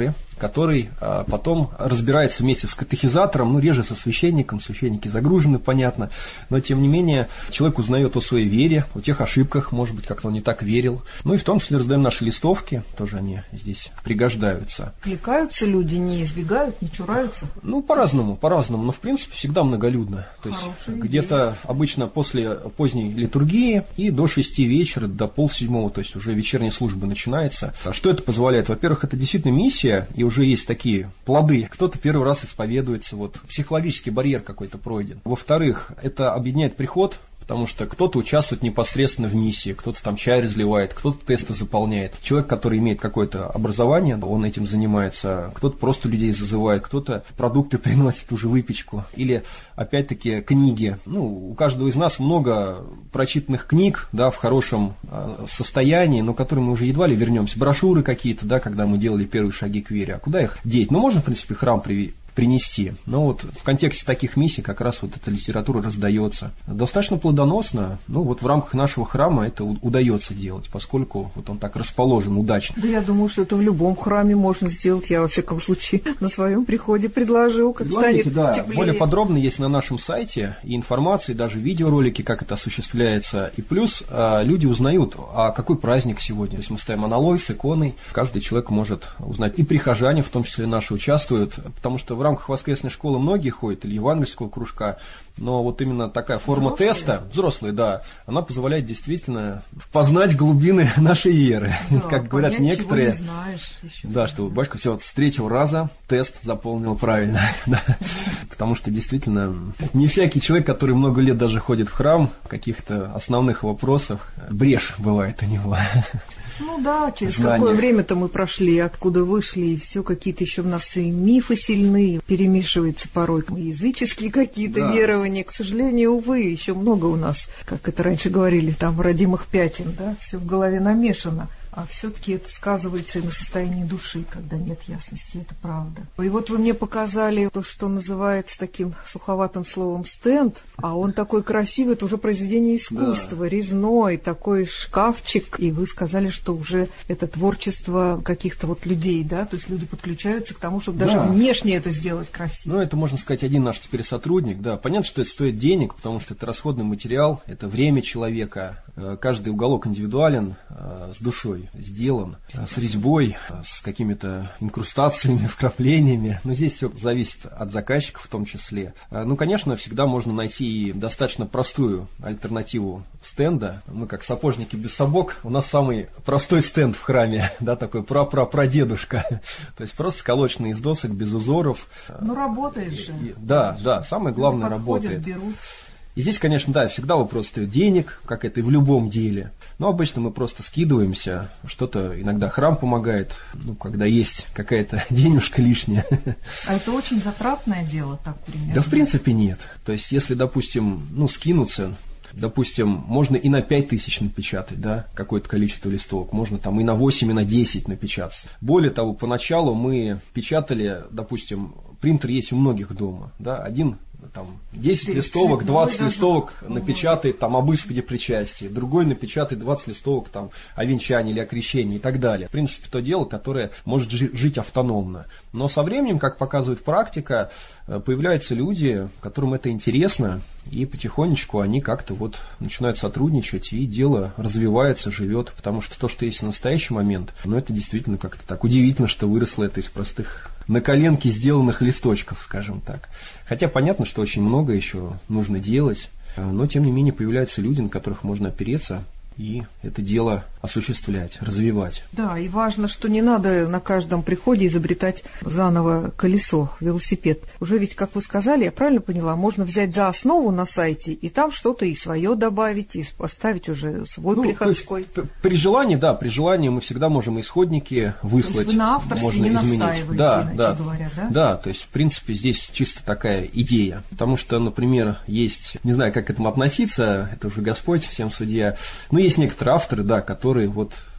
который а, потом разбирается вместе с катехизатором, ну, реже со священником, священники загружены, понятно, но, тем не менее, человек узнает о своей вере, о тех ошибках, может быть, как-то он не так верил. Ну, и в том числе раздаем наши листовки, тоже они здесь пригождаются. Кликаются люди, не избегают, не чураются? Ну, по-разному, по-разному, но, в принципе, всегда многолюдно. То есть, Хорошая где-то обычно после поздней литургии и до шести вечера, до полседьмого, то есть уже вечерняя служба начинается. А что это позволяет? Во-первых, это действительно миссия, и уже есть такие плоды. Кто-то первый раз исповедуется, вот психологический барьер какой-то пройден. Во-вторых, это объединяет приход, потому что кто-то участвует непосредственно в миссии, кто-то там чай разливает, кто-то тесты заполняет. Человек, который имеет какое-то образование, он этим занимается, кто-то просто людей зазывает, кто-то продукты приносит, уже выпечку. Или, опять-таки, книги. Ну, у каждого из нас много прочитанных книг, да, в хорошем э, состоянии, но к которым мы уже едва ли вернемся. Брошюры какие-то, да, когда мы делали первые шаги к вере. А куда их деть? Ну, можно, в принципе, храм привести. принести. Но вот в контексте таких миссий как раз вот эта литература раздается. Достаточно плодоносно, ну вот в рамках нашего храма это удается делать, поскольку вот он так расположен удачно. Да я думаю, что это в любом храме можно сделать. Я, во всяком случае, на своем приходе предложу, как Предложите, станет да. теплее. Более подробно есть на нашем сайте и информации, даже видеоролики, как это осуществляется. И плюс а, люди узнают, а какой праздник сегодня. То есть мы ставим аналой с иконой, каждый человек может узнать. И прихожане, в том числе наши, участвуют, потому что в В рамках воскресной школы многие ходят, или евангельского кружка, но вот именно такая форма взрослые. теста, взрослые, да, она позволяет действительно познать глубины нашей веры. Да, как говорят некоторые. Чего не знаешь еще. Да, что батюшка все вот с третьего раза тест заполнил правильно. Потому что действительно не всякий человек, который много лет даже ходит в храм, в каких-то основных вопросах, брешь бывает у него. Ну да, через Знания. какое время-то мы прошли, откуда вышли, и все какие-то еще в нас и мифы сильные, перемешиваются порой языческие какие-то да. верования. К сожалению, увы, еще много у нас, как это раньше говорили, там родимых пятен, да, все в голове намешано. А все-таки это сказывается и на состоянии души, когда нет ясности, это правда. И вот вы мне показали то, что называется таким суховатым словом стенд, а он такой красивый, это уже произведение искусства, да. резной, такой шкафчик, и вы сказали, что уже это творчество каких-то вот людей, да, то есть люди подключаются к тому, чтобы даже да. внешне это сделать красиво. Ну, это, можно сказать, один наш теперь сотрудник, да. Понятно, что это стоит денег, потому что это расходный материал, это время человека, каждый уголок индивидуален, с душой сделан, с резьбой, с какими-то инкрустациями, вкраплениями. Но здесь все зависит от заказчиков в том числе. Ну, конечно, всегда можно найти и достаточно простую альтернативу стенда. Мы, как сапожники без сапог, у нас самый простой стенд в храме, да, такой пра-пра-прадедушка. То есть просто сколоченный из досок, без узоров. Ну, работает же. И, да, да, самое главное, люди подходят, работает. Берут. И здесь, конечно, да, всегда вопрос стоит денег, как это и в любом деле. Но обычно мы просто скидываемся, что-то иногда храм помогает, ну, когда есть какая-то денежка лишняя. А это очень затратное дело, так примерно? Да, в принципе, нет. То есть, если, допустим, ну, скинуться, допустим, можно и на пять тысяч напечатать, да, какое-то количество листовок, можно там и на восемь, и на десять напечатать. Более того, поначалу мы печатали, допустим, принтер есть у многих дома, да, один там десять листовок, двадцать листовок даже напечатает там об исповеди причастия, другой напечатает двадцать листовок там о венчании или о крещении и так далее. В принципе, то дело, которое может жить автономно. Но со временем, как показывает практика, появляются люди, которым это интересно, и потихонечку они как-то вот начинают сотрудничать, и дело развивается, живет, потому что то, что есть в настоящий момент, ну, это действительно как-то так удивительно, что выросло это из простых на коленке сделанных листочков, скажем так. Хотя понятно, что очень много еще нужно делать, но тем не менее появляются люди, на которых можно опереться и это дело осуществлять, развивать. Да, и важно, что не надо на каждом приходе изобретать заново колесо, велосипед. Уже ведь, как вы сказали, я правильно поняла, можно взять за основу на сайте и там что-то и свое добавить, и поставить уже свой ну, приходской. То есть, при желании, да, при желании мы всегда можем исходники выслать. То есть вы на авторстве можно не изменить. настаиваете, да, иначе да, говоря, да? Да, то есть, в принципе, здесь чисто такая идея. Потому что, например, есть, не знаю, как к этому относиться, это уже Господь, всем судья, но есть некоторые авторы, да, которые вот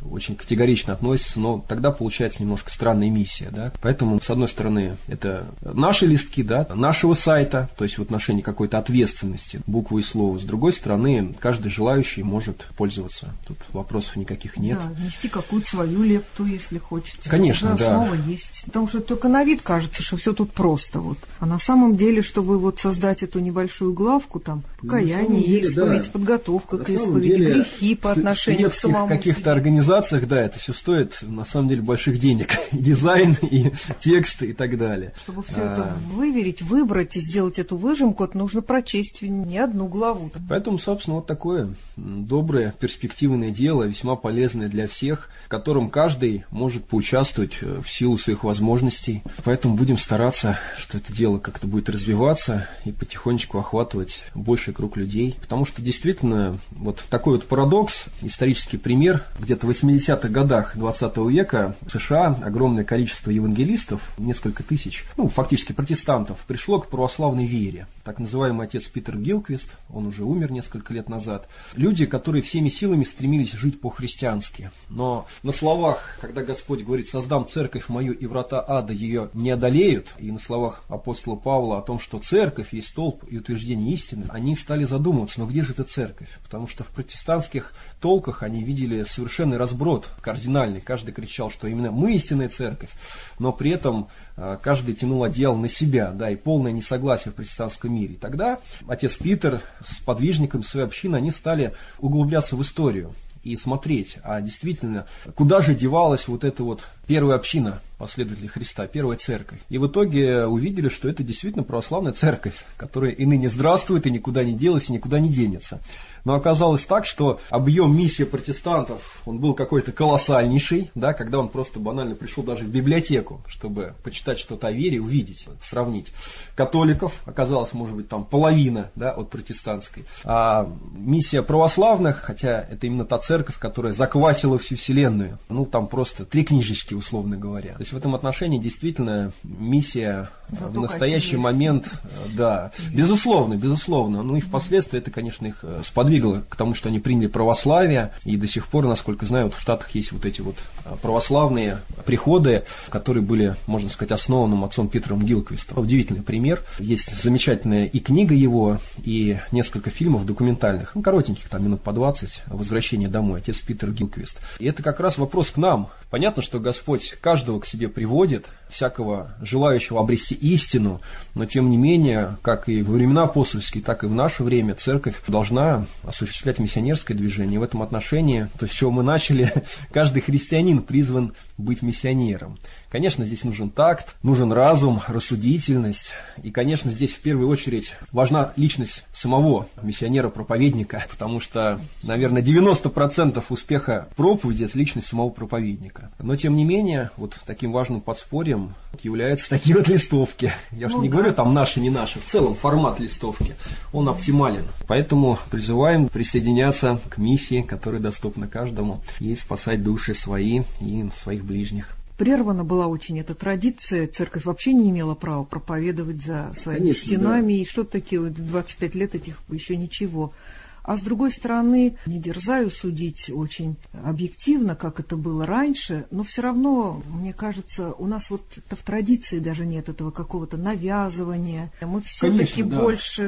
очень категорично относится, но тогда получается немножко странная миссия, да. Поэтому, с одной стороны, это наши листки, да, нашего сайта, то есть в отношении какой-то ответственности, буквы и слова. С другой стороны, каждый желающий может пользоваться. Тут вопросов никаких нет. Да, внести какую-то свою лепту, если хочете. Конечно, да. Основа есть. Потому что только на вид кажется, что все тут просто. Вот. А на самом деле, чтобы вот создать эту небольшую главку, там, покаяние, деле, исповедь, да. подготовка на к исповеди, деле, грехи по отношению к самому в каких-то организациях, да, это все стоит, на самом деле, больших денег. И дизайн, и тексты, и так далее. Чтобы все а... это выверить, выбрать и сделать эту выжимку, это нужно прочесть не одну главу. Поэтому, собственно, вот такое доброе, перспективное дело, весьма полезное для всех, в котором каждый может поучаствовать в силу своих возможностей. Поэтому будем стараться, что это дело как-то будет развиваться и потихонечку охватывать больший круг людей. Потому что действительно вот такой вот парадокс, исторический пример, где-то в восьмидесятых годах двадцатого века в США огромное количество евангелистов, несколько тысяч, ну, фактически протестантов, пришло к православной вере. Так называемый отец Питер Гилквист, он уже умер несколько лет назад. Люди, которые всеми силами стремились жить по-христиански. Но на словах, когда Господь говорит: «Создам церковь мою, и врата ада ее не одолеют», и на словах апостола Павла о том, что церковь есть столб и утверждение истины, они стали задумываться, но где же эта церковь? Потому что в протестантских толках они видели совершенный разброд, кардинальный. Каждый кричал, что именно мы истинная церковь, но при этом каждый тянул одеяло на себя, да, и полное несогласие в протестантском мире. И тогда отец Питер с подвижниками своей общины, они стали углубляться в историю и смотреть, а действительно, куда же девалась вот эта вот первая община последователей Христа, первая церковь. И в итоге увидели, что это действительно православная церковь, которая и ныне здравствует, и никуда не делась, и никуда не денется. Но оказалось так, что объем миссии протестантов, он был какой-то колоссальнейший, да, когда он просто банально пришел даже в библиотеку, чтобы почитать что-то о вере, увидеть, сравнить. Католиков оказалось, может быть, там половина, да, от протестантской. А миссия православных, хотя это именно та церковь, которая заквасила всю вселенную, ну, там просто три книжечки, условно говоря. То есть в этом отношении действительно миссия Зато в настоящий момент, да, безусловно, безусловно. Ну и впоследствии это, конечно, их сподвигло к тому, что они приняли православие, и до сих пор, насколько знаю, вот в Штатах есть вот эти вот православные приходы, которые были, можно сказать, основаны отцом Питером Гилквистом. Удивительный пример. Есть замечательная и книга его, и несколько фильмов документальных, ну, коротеньких, там минут по двадцать, «Возвращение домой», отец Питер Гилквист. И это как раз вопрос к нам. Понятно, что Господь каждого к себе приводит, всякого желающего обрести истину, но тем не менее, как и во времена апостольские, так и в наше время, церковь должна осуществлять миссионерское движение. И в этом отношении, то, с чего мы начали, каждый христианин призван быть миссионером. Конечно, здесь нужен такт, нужен разум, рассудительность. И, конечно, здесь в первую очередь важна личность самого миссионера-проповедника, потому что, наверное, девяносто процентов успеха проповеди – это личность самого проповедника. Но, тем не менее, вот таким важным подспорьем являются такие вот листовки. Я же ну, не да. говорю, там наши, не наши. В целом формат листовки, он оптимален. Поэтому призываем присоединяться к миссии, которая доступна каждому, и спасать души свои и своих ближних. Прервана была очень эта традиция, церковь вообще не имела права проповедовать за своими Конечно, стенами, да. и что-то такие двадцать пять лет этих еще ничего. А с другой стороны, не дерзаю судить очень объективно, как это было раньше, но все равно, мне кажется, у нас вот это в традиции даже нет этого какого-то навязывания. Мы все-таки да. больше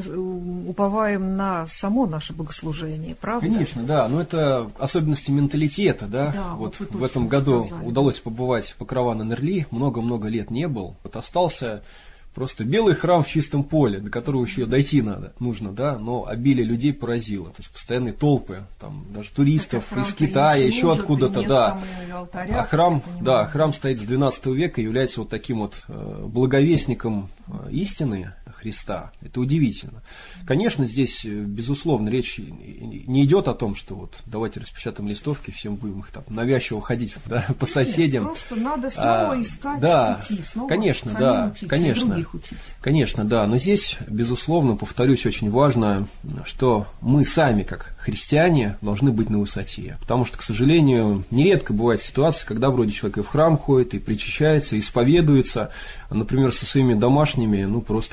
уповаем на само наше богослужение, правда? Конечно, да, но это особенности менталитета, да. да вот в этом году сказали. Удалось побывать по Караван-эн-Эрли, много-много лет не был. Вот остался просто белый храм в чистом поле, до которого еще дойти надо, нужно, да, но обилие людей поразило. То есть постоянные толпы, там, даже туристов из Китая, еще откуда-то, да. А храм, да, храм стоит с двенадцатого века и является вот таким вот благовестником истины Христа. Это удивительно. Конечно, здесь, безусловно, речь не идет о том, что вот давайте распечатаем листовки, всем будем их там навязчиво ходить, да, по соседям. Нет, просто надо снова а, искать да, пути, снова конечно, да, конечно, конечно, да. Но здесь, безусловно, повторюсь, очень важно, что мы сами, как христиане, должны быть на высоте. Потому что, к сожалению, нередко бывает ситуация, когда вроде человек и в храм ходит, и причащается, и исповедуется, например, со своими домашними, ну, просто хуже всякого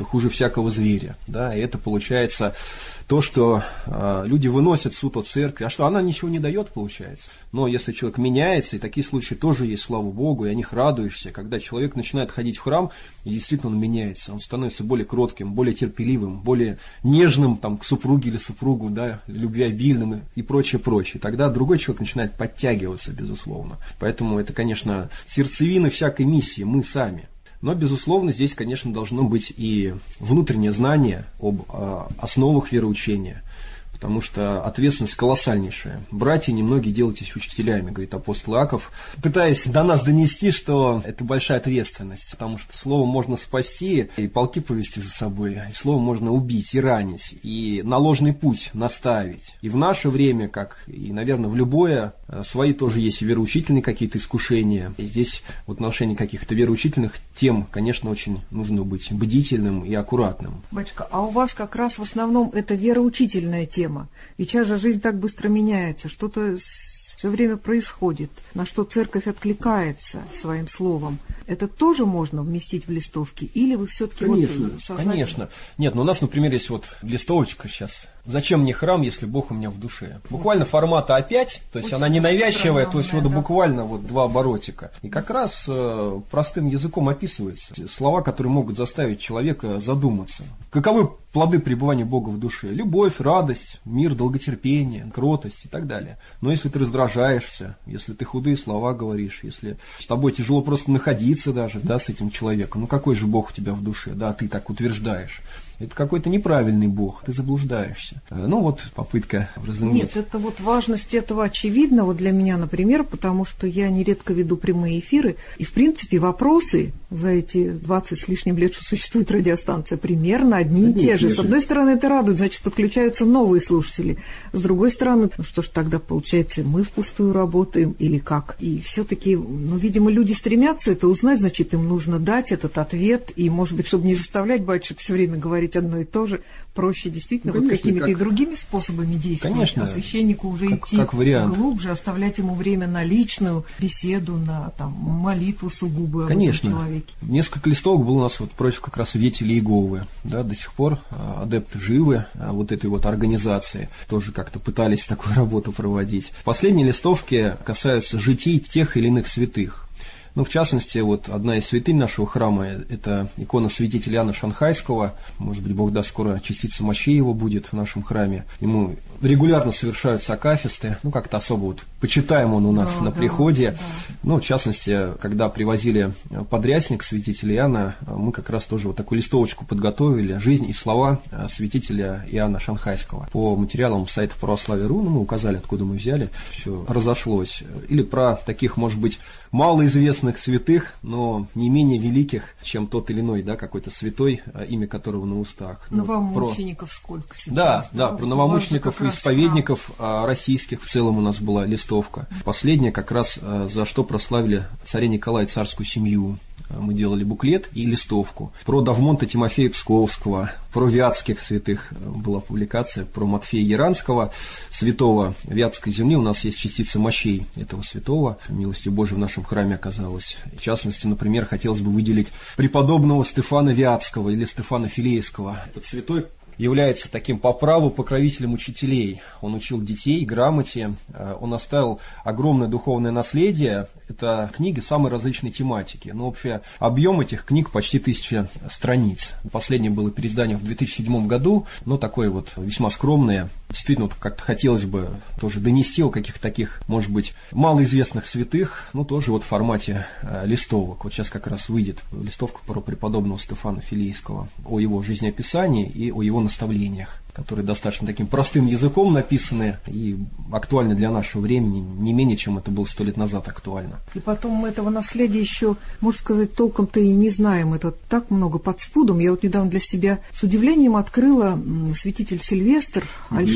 всякого зверя. Да, и это получается то, что э, люди выносят суд от церкви. А что, она ничего не дает, получается. Но если человек меняется, и такие случаи тоже есть, слава Богу, и о них радуешься, когда человек начинает ходить в храм, и действительно он меняется, он становится более кротким, более терпеливым, более нежным там, к супруге или супругу, да, любвеобильным и, и прочее, прочее. Тогда другой человек начинает подтягиваться, безусловно. Поэтому это, конечно, сердцевина всякой миссии, мы сами. Но, безусловно, здесь, конечно, должно быть и внутреннее знание об э, основах вероучения, потому что ответственность колоссальнейшая. «Братья, немногие делайтесь учителями», говорит апостол Иаков, пытаясь до нас донести, что это большая ответственность, потому что словом можно спасти и полки повести за собой, и словом можно убить и ранить, и на ложный путь наставить. И в наше время, как и, наверное, в любое, свои тоже есть и вероучительные какие-то искушения. И здесь в отношении каких-то вероучительных тем, конечно, очень нужно быть бдительным и аккуратным. Батюшка, а у вас как раз в основном это вероучительная тема. Ведь сейчас же жизнь так быстро меняется, что-то все время происходит, на что церковь откликается своим словом. Это тоже можно вместить в листовки? Или вы все-таки... Конечно, вот сознательно... конечно. Нет, ну у нас, например, есть вот листовочка сейчас. «Зачем мне храм, если Бог у меня в душе?» Буквально формата А пять, то есть очень она ненавязчивая, то есть вот, да. буквально вот два оборотика. И как раз э, простым языком описывается слова, которые могут заставить человека задуматься. Каковы плоды пребывания Бога в душе? Любовь, радость, мир, долготерпение, кротость и так далее. Но если ты раздражаешься, если ты худые слова говоришь, если с тобой тяжело просто находиться даже, да, с этим человеком, ну какой же Бог у тебя в душе, да, ты так утверждаешь. Это какой-то неправильный Бог, ты заблуждаешься. Ну вот попытка разуметь. Нет, это вот важность этого очевидна вот для меня, например, потому что я нередко веду прямые эфиры, и в принципе вопросы за эти двадцать с лишним лет, что существует радиостанция, примерно одни и те же. С одной стороны, это радует, значит, подключаются новые слушатели. С другой стороны, ну что ж тогда получается, мы впустую работаем или как? И все-таки, ну, видимо, люди стремятся это узнать, значит, им нужно дать этот ответ, и, может быть, чтобы не заставлять батюшек все время говорить одно и то же, проще действительно ну, конечно, вот какими-то как... и другими способами действовать. Конечно, а священнику уже как, идти как глубже, оставлять ему время на личную беседу, на там, молитву сугубую об этом человеке. Несколько листовок было у нас вот против как раз свидетелей Иеговы. Да, до сих пор адепты живы вот этой вот организации. Тоже как-то пытались такую работу проводить. Последние листовки касаются житий тех или иных святых. Ну, в частности, вот одна из святынь нашего храма – это икона святителя Иоанна Шанхайского. Может быть, Бог даст, скоро частица мощей его будет в нашем храме. Ему регулярно совершаются акафисты. Ну, как-то особо вот почитаем он у нас да, на приходе. Да, да. Ну, в частности, когда привозили подрясник святителя Иоанна, мы как раз тоже вот такую листовочку подготовили «Жизнь и слова святителя Иоанна Шанхайского». По материалам сайта православия точка ру, ну, мы указали, откуда мы взяли, все разошлось. Или про таких, может быть, малоизвестных святых, но не менее великих, чем тот или иной, да, какой-то святой, имя которого на устах. Новомучеников про... сколько сейчас? Да, да, да, про новомучеников и исповедников а, российских в целом у нас была листовка. Последняя как раз а, за что прославили царя Николая и царскую семью. Мы делали буклет и листовку. Про Давмонта Тимофея Псковского, про вятских святых была публикация, про Матфея Яранского, святого Вятской земли. У нас есть частица мощей этого святого. Милостью Божией в нашем храме оказалось. В частности, например, хотелось бы выделить преподобного Стефана Вятского или Стефана Филейского. Этот святой является таким по праву покровителем учителей. Он учил детей грамоте, он оставил огромное духовное наследие. Это книги самой различной тематики. Но общий объем этих книг почти тысяча страниц. Последнее было переиздание в две тысячи седьмом году, но такое вот весьма скромное. Действительно, вот как-то хотелось бы тоже донести о каких-то таких, может быть, малоизвестных святых, ну тоже вот в формате э, листовок. Вот сейчас как раз выйдет листовка про преподобного Стефана Филейского, о его жизнеописании и о его наставлениях, которые достаточно таким простым языком написаны и актуальны для нашего времени, не менее, чем это было сто лет назад актуально. И потом мы этого наследия еще, можно сказать, толком-то и не знаем. Это так много под спудом. Я вот недавно для себя с удивлением открыла святитель Сильвестр, Альшер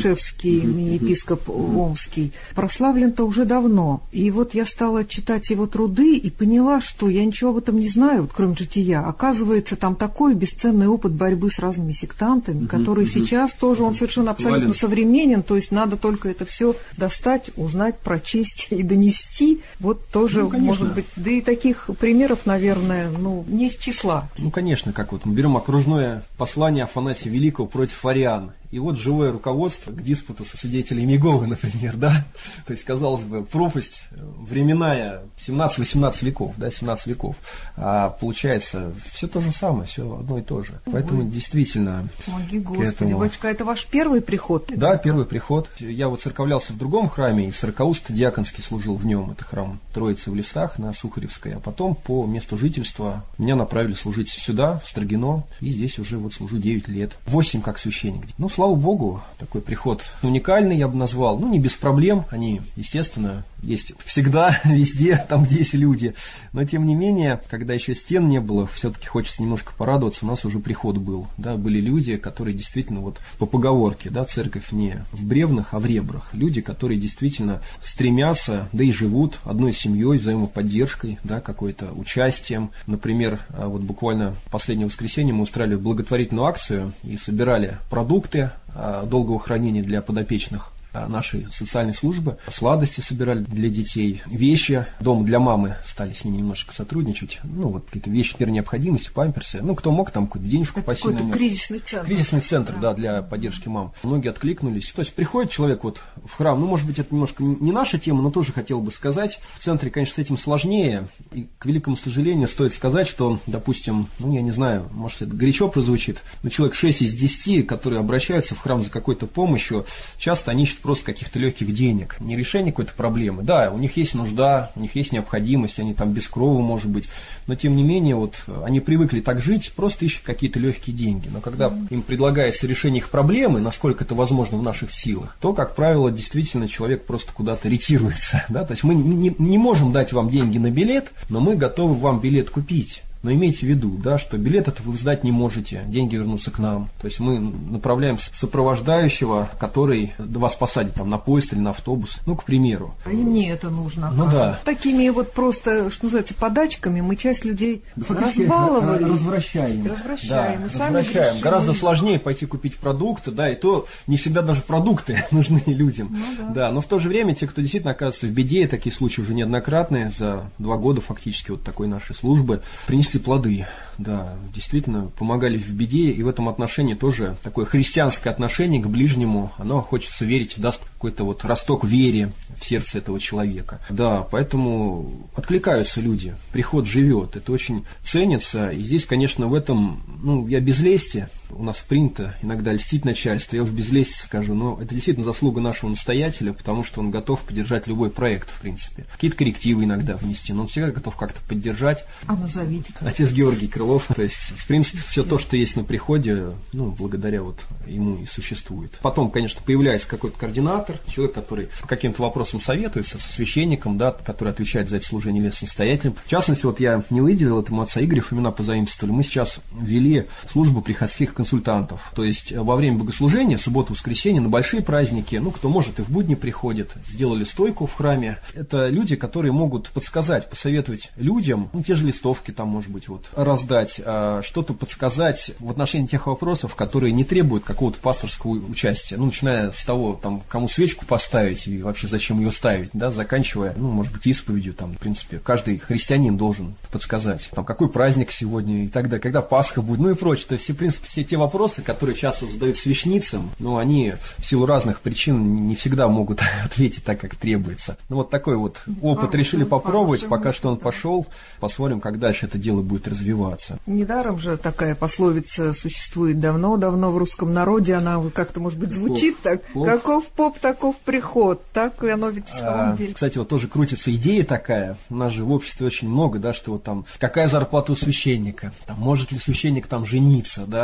Ильшевский, mm-hmm. епископ Омский, прославлен-то уже давно. И вот я стала читать его труды и поняла, что я ничего об этом не знаю, вот, кроме жития. Оказывается, там такой бесценный опыт борьбы с разными сектантами, mm-hmm. который mm-hmm. сейчас тоже, он совершенно абсолютно современен, то есть надо только это все достать, узнать, прочесть и донести. Вот тоже, ну, может быть, да и таких примеров, наверное, ну, не из числа. Ну, конечно, как вот мы берем окружное послание Афанасия Великого против ариан. И вот живое руководство к диспуту со свидетелями Иеговы, например, да, то есть, казалось бы, пропасть временная семнадцать-восемнадцать веков, да, семнадцать веков, а получается все то же самое, все одно и то же. Поэтому Ой. действительно... Боги Господи, этому... батюшка, это ваш первый приход? Да, первый приход. Я вот церковлялся в другом храме, и сорокауст диаконский служил в нем, это храм Троицы в лесах на Сухаревской, а потом по месту жительства меня направили служить сюда, в Строгино, и здесь уже вот служу девять лет, восемь как священник. Ну, слава Богу, такой приход уникальный, я бы назвал. Ну, не без проблем, они, естественно, есть всегда, везде, там, где есть люди. Но, тем не менее, когда еще стен не было, все-таки хочется немножко порадоваться, у нас уже приход был. Да, были люди, которые действительно, вот по поговорке, да, церковь не в бревнах, а в ребрах. Люди, которые действительно стремятся, да и живут одной семьей, взаимоподдержкой, да, какой-то участием. Например, вот буквально последнее воскресенье мы устраивали благотворительную акцию и собирали продукты долгого хранения для подопечных нашей социальной службы. Сладости собирали для детей, вещи. Дом для мамы стали с ними немножко сотрудничать. Ну, вот какие-то вещи первой необходимости, памперсы. Ну, кто мог, там какую-то денежку посильно. Какой-то кризисный центр. Кризисный центр, да, для поддержки мам. Многие откликнулись. То есть приходит человек вот в храм, ну, может быть, это немножко не наша тема, но тоже хотел бы сказать. В центре, конечно, с этим сложнее. И, к великому сожалению, стоит сказать, что, допустим, ну, я не знаю, может, это горячо прозвучит, но человек шесть из десяти, которые обращаются в храм за какой-то помощью, часто они ищут просто каких-то легких денег, не решение какой-то проблемы. Да, у них есть нужда, у них есть необходимость, они там без крова, может быть, но тем не менее, вот они привыкли так жить, просто ищут какие-то легкие деньги. Но когда им предлагается решение их проблемы, насколько это возможно в наших силах, то, как правило, действительно человек просто куда-то ретируется. Да? То есть мы не, не можем дать вам деньги на билет, но мы готовы вам билет купить. Но имейте в виду, да, что билет это вы сдать не можете, деньги вернутся к нам. То есть мы направляем сопровождающего, который вас посадит там, на поезд или на автобус, ну, к примеру. А и мне это нужно. Ну, да. Такими вот просто, что называется, подачками мы часть людей разбаловали. Развращаем. Развращаем. Да, развращаем. Гораздо сложнее пойти купить продукты, да, и то не всегда даже продукты нужны людям. Ну, да. Да, но в то же время те, кто действительно оказывается в беде, такие случаи уже неоднократные, за два года фактически вот такой нашей службы, принесли плоды, да, действительно помогали в беде, и в этом отношении тоже такое христианское отношение к ближнему, оно хочется верить, даст какой-то вот росток вере в сердце этого человека. Да, поэтому откликаются люди, приход живет, это очень ценится, и здесь, конечно, в этом, ну, я без лести, у нас принято иногда льстить начальство, я уж без лести скажу, но это действительно заслуга нашего настоятеля, потому что он готов поддержать любой проект, в принципе. Какие-то коррективы иногда внести, но он всегда готов как-то поддержать. А назовите. Отец Георгий Крылов, то есть, в принципе, все то, что есть на приходе, ну, благодаря вот ему и существует. Потом, конечно, появляется какой-то координатор, человек, который по каким-то вопросам советуется со священником, да, который отвечает за это служение или с настоятелем. В частности, вот я не выделил этому отца Игоря, имена позаимствовали. Мы сейчас ввели службу приходских консультантов. То есть во время богослужения, субботу, воскресенье, на большие праздники, ну, кто может и в будни приходит, сделали стойку в храме. Это люди, которые могут подсказать, посоветовать людям, ну, те же листовки там, может быть, вот, раздать, а, что-то подсказать в отношении тех вопросов, которые не требуют какого-то пасторского участия. Ну, начиная с того, там, кому свечку поставить и вообще зачем ее ставить, да, заканчивая, ну, может быть, исповедью, там, в принципе, каждый христианин должен подсказать, там, какой праздник сегодня и так далее, когда Пасха будет, ну и прочее. То есть, в принципе, все те вопросы, которые часто задают священницам, ну, они в силу разных причин не всегда могут ответить так, как требуется. Ну, вот такой вот опыт решили попробовать, пока что он пошел, посмотрим, как дальше это дело будет развиваться. Недаром же такая пословица существует давно-давно в русском народе, она как-то, может быть, звучит так, каков поп, таков приход, так и оно ведь в самом деле. Кстати, вот тоже крутится идея такая, у нас же в обществе очень много, да, что вот там, какая зарплата у священника, там, может ли священник там жениться, да, и так далее.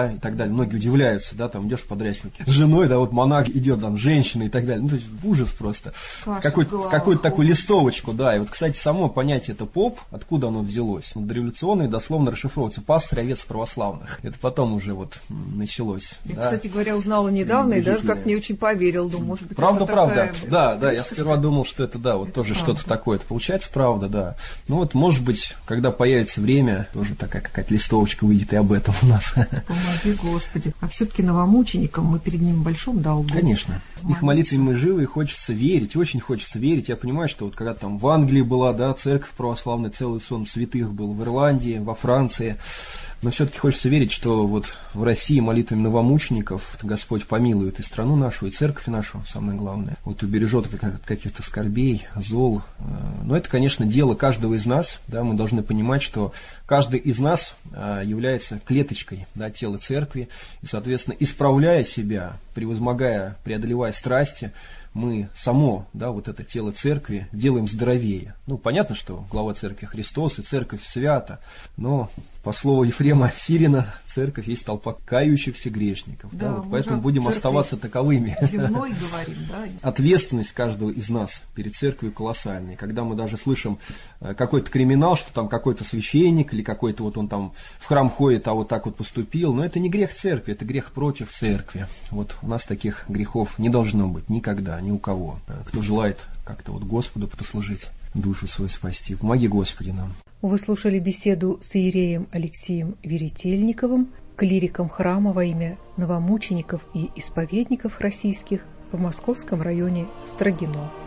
далее. Многие удивляются, да, там идешь в Подряснике с женой, да, вот монах идет, там, женщина и так далее. Ну, то есть ужас просто. Какой-то, какую-то такую листовочку, да. И вот, кстати, само понятие это поп, откуда оно взялось? Ну, дореволюционное дословно расшифровывается пастырь овец православных. Это потом уже вот началось. Я, да. кстати говоря, узнала недавно и даже как не очень поверил. Думаю, может быть, правда, это правда. такая... Да, да, я сперва думал, что это, да, вот это тоже правда. Что-то такое. Это получается правда, да. Ну вот, может быть, когда появится время, тоже такая какая-то листовочка выйдет и об этом у нас. Помоги, Господи. А все-таки новомученикам мы перед ним в большом долгу. Конечно. Их молитвами мы живы, и хочется верить, очень хочется верить. Я понимаю, что вот когда там в Англии была, да, церковь православная, целый сон святых был, в Ирландии, во Франции, но все-таки хочется верить, что вот в России молитвами новомучеников Господь помилует и страну нашу, и церковь нашу, самое главное. Вот убережет от каких-то скорбей, зол. Но это, конечно, дело каждого из нас. Да, мы должны понимать, что каждый из нас является клеточкой, да, тела церкви. И, соответственно, исправляя себя, превозмогая, преодолевая страсти, мы само, да, вот это тело церкви делаем здоровее. Ну, понятно, что глава церкви Христос и церковь свята, но по слову Ефрема Сирина, церковь есть толпа кающихся грешников. Да, да, вот поэтому будем оставаться таковыми. Земной говорим, да. Ответственность каждого из нас перед церковью колоссальная. Когда мы даже слышим какой-то криминал, что там какой-то священник или какой-то вот он там в храм ходит, а вот так вот поступил, но это не грех церкви, это грех против церкви. Вот у нас таких грехов не должно быть никогда, ни у кого. Кто желает как-то вот Господу послужить, душу свою спасти. Помоги, Господи, нам. Вы слушали беседу с иереем Алексеем Веретельниковым, клириком храма во имя новомучеников и исповедников российских в московском районе Строгино.